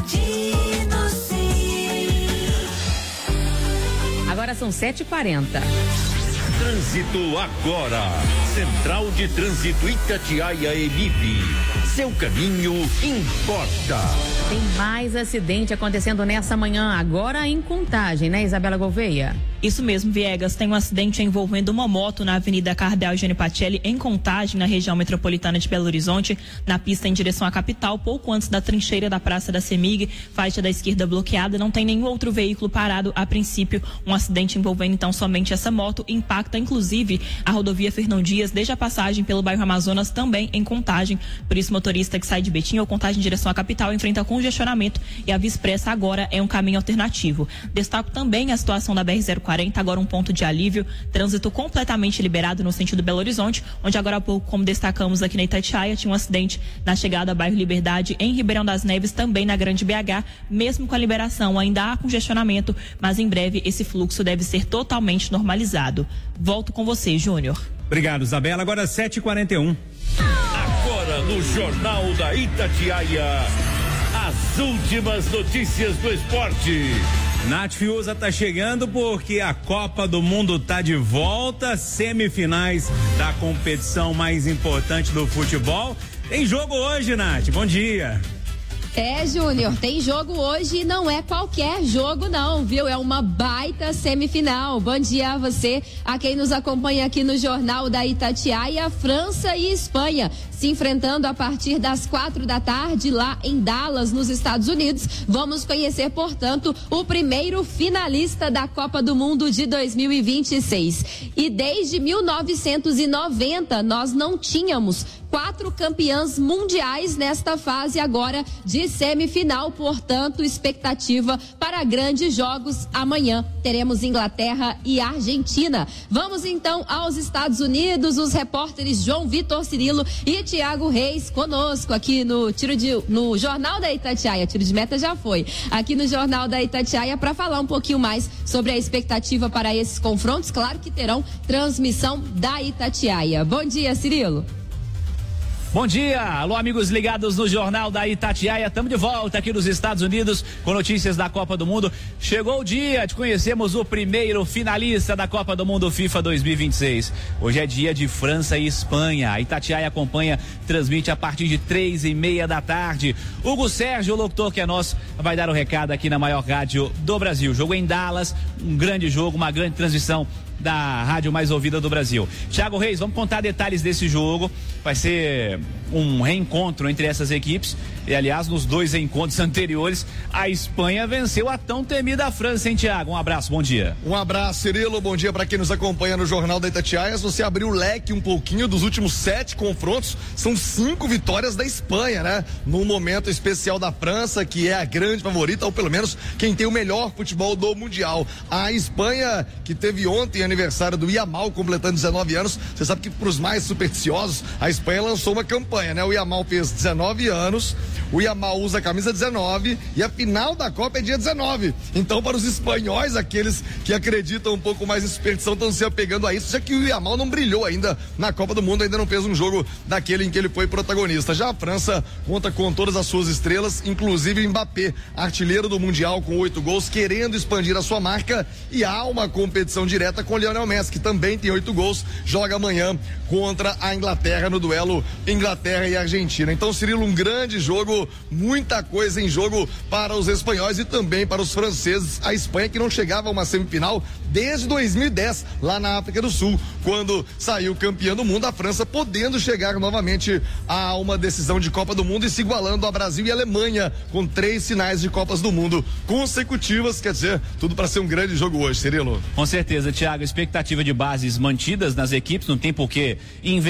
Agora são 7h40. Trânsito agora. Central de Trânsito Itatiaia Emip. Seu caminho importa. Tem mais acidente acontecendo nessa manhã, agora em Contagem, né, Isabela Gouveia? Isso mesmo, Viegas. Tem um acidente envolvendo uma moto na Avenida Cardeal Eugênio Pacelli, em Contagem, na região metropolitana de Belo Horizonte, na pista em direção à capital, pouco antes da trincheira da Praça da CEMIG, faixa da esquerda bloqueada. Não tem nenhum outro veículo parado a princípio. Um acidente envolvendo então somente essa moto impacta inclusive a rodovia Fernão Dias, desde a passagem pelo bairro Amazonas, também em Contagem. Por isso, motorista que sai de Betim ou Contagem em direção à capital enfrenta congestionamento e a Via Expressa agora é um caminho alternativo. Destaco também a situação da BR-040, agora um ponto de alívio, trânsito completamente liberado no sentido Belo Horizonte, onde agora há pouco, como destacamos aqui na Itatiaia, tinha um acidente na chegada ao bairro Liberdade, em Ribeirão das Neves, também na Grande BH. Mesmo com a liberação, ainda há congestionamento, mas em breve esse fluxo deve ser totalmente normalizado. Volto com você, Júnior. Obrigado, Isabela. Agora 7h41. Agora no Jornal da Itatiaia, as últimas notícias do esporte. Nath Fiuza tá chegando porque a Copa do Mundo tá de volta, semifinais da competição mais importante do futebol. Tem jogo hoje, Nath, bom dia. Júnior, tem jogo hoje e não é qualquer jogo não, viu? É uma baita semifinal. Bom dia a você, a quem nos acompanha aqui no Jornal da Itatiaia. França e Espanha se enfrentando a partir das 4h lá em Dallas, nos Estados Unidos. Vamos conhecer, portanto, o primeiro finalista da Copa do Mundo de 2026. E desde 1990 nós não tínhamos 4 campeãs mundiais nesta fase agora de semifinal, portanto, expectativa para grandes jogos. Amanhã teremos Inglaterra e Argentina. Vamos então aos Estados Unidos, os repórteres João Vitor Cirilo e Tiago Reis conosco aqui no Jornal da Itatiaia. Tiro de meta já foi. Aqui no Jornal da Itatiaia para falar um pouquinho mais sobre a expectativa para esses confrontos. Claro que terão transmissão da Itatiaia. Bom dia, Cirilo. Bom dia, alô amigos ligados no Jornal da Itatiaia, estamos de volta aqui nos Estados Unidos com notícias da Copa do Mundo. Chegou o dia de conhecermos o primeiro finalista da Copa do Mundo FIFA 2026. Hoje é dia de França e Espanha. A Itatiaia acompanha, transmite a partir de 3h30 da tarde. Hugo Sérgio, o locutor que é nosso, vai dar o recado aqui na maior rádio do Brasil. Jogo em Dallas, um grande jogo, uma grande transmissão da rádio mais ouvida do Brasil. Thiago Reis, vamos contar detalhes desse jogo. Vai ser um reencontro entre essas equipes. E, aliás, nos 2 encontros anteriores, a Espanha venceu a tão temida França, hein, Thiago? Um abraço, bom dia. Um abraço, Cirilo, bom dia para quem nos acompanha no Jornal da Itatiaia. Se você abrir o leque um pouquinho dos últimos 7 confrontos, são 5 vitórias da Espanha, né? Num momento especial da França, que é a grande favorita, ou pelo menos quem tem o melhor futebol do Mundial. A Espanha, que teve ontem aniversário do Yamal, completando 19 anos, você sabe que para os mais supersticiosos, a Espanha lançou uma campanha, né? O Yamal fez 19 anos, o Yamal usa a camisa 19 e a final da Copa é dia 19. Então, para os espanhóis, aqueles que acreditam um pouco mais em superstição, estão se apegando a isso, já que o Yamal não brilhou ainda na Copa do Mundo, ainda não fez um jogo daquele em que ele foi protagonista. Já a França conta com todas as suas estrelas, inclusive o Mbappé, artilheiro do Mundial com 8 gols, querendo expandir a sua marca, e há uma competição direta com o Lionel Messi, que também tem 8 gols, joga amanhã contra a Inglaterra no duelo Inglaterra e Argentina. Então, Cirilo, um grande jogo, muita coisa em jogo para os espanhóis e também para os franceses. A Espanha, que não chegava a uma semifinal desde 2010, lá na África do Sul, quando saiu campeã do mundo. A França podendo chegar novamente a uma decisão de Copa do Mundo e se igualando a Brasil e Alemanha, com 3 finais de Copas do Mundo consecutivas. Quer dizer, tudo para ser um grande jogo hoje, Cirilo. Com certeza, Thiago, expectativa de bases mantidas nas equipes, não tem por que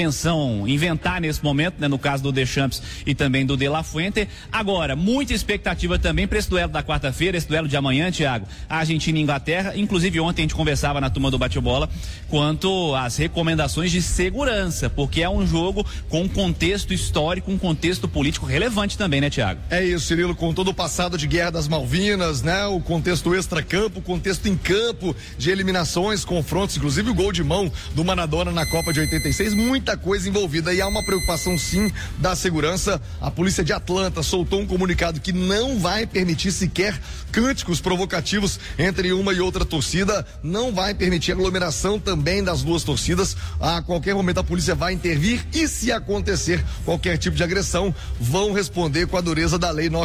inventar nesse momento, né? No caso do Deschamps e também do De La Fuente. Agora, muita expectativa também para esse duelo da quarta-feira, esse duelo de amanhã, Thiago, a Argentina e Inglaterra. Inclusive ontem a gente conversava na turma do bate-bola quanto às recomendações de segurança, porque é um jogo com um contexto histórico, um contexto político relevante também, né, Thiago? É isso, Cirilo, com todo o passado de Guerra das Malvinas, né? O contexto extra-campo, o contexto em campo de eliminações, confrontos, inclusive o gol de mão do Maradona na Copa de 86, muita coisa envolvida, e há uma preocupação sim da segurança. A polícia de Atlanta soltou um comunicado que não vai permitir sequer cânticos provocativos entre uma e outra torcida, não vai permitir aglomeração também das duas torcidas. A qualquer momento a polícia vai intervir e, se acontecer qualquer tipo de agressão, vão responder com a dureza da lei norte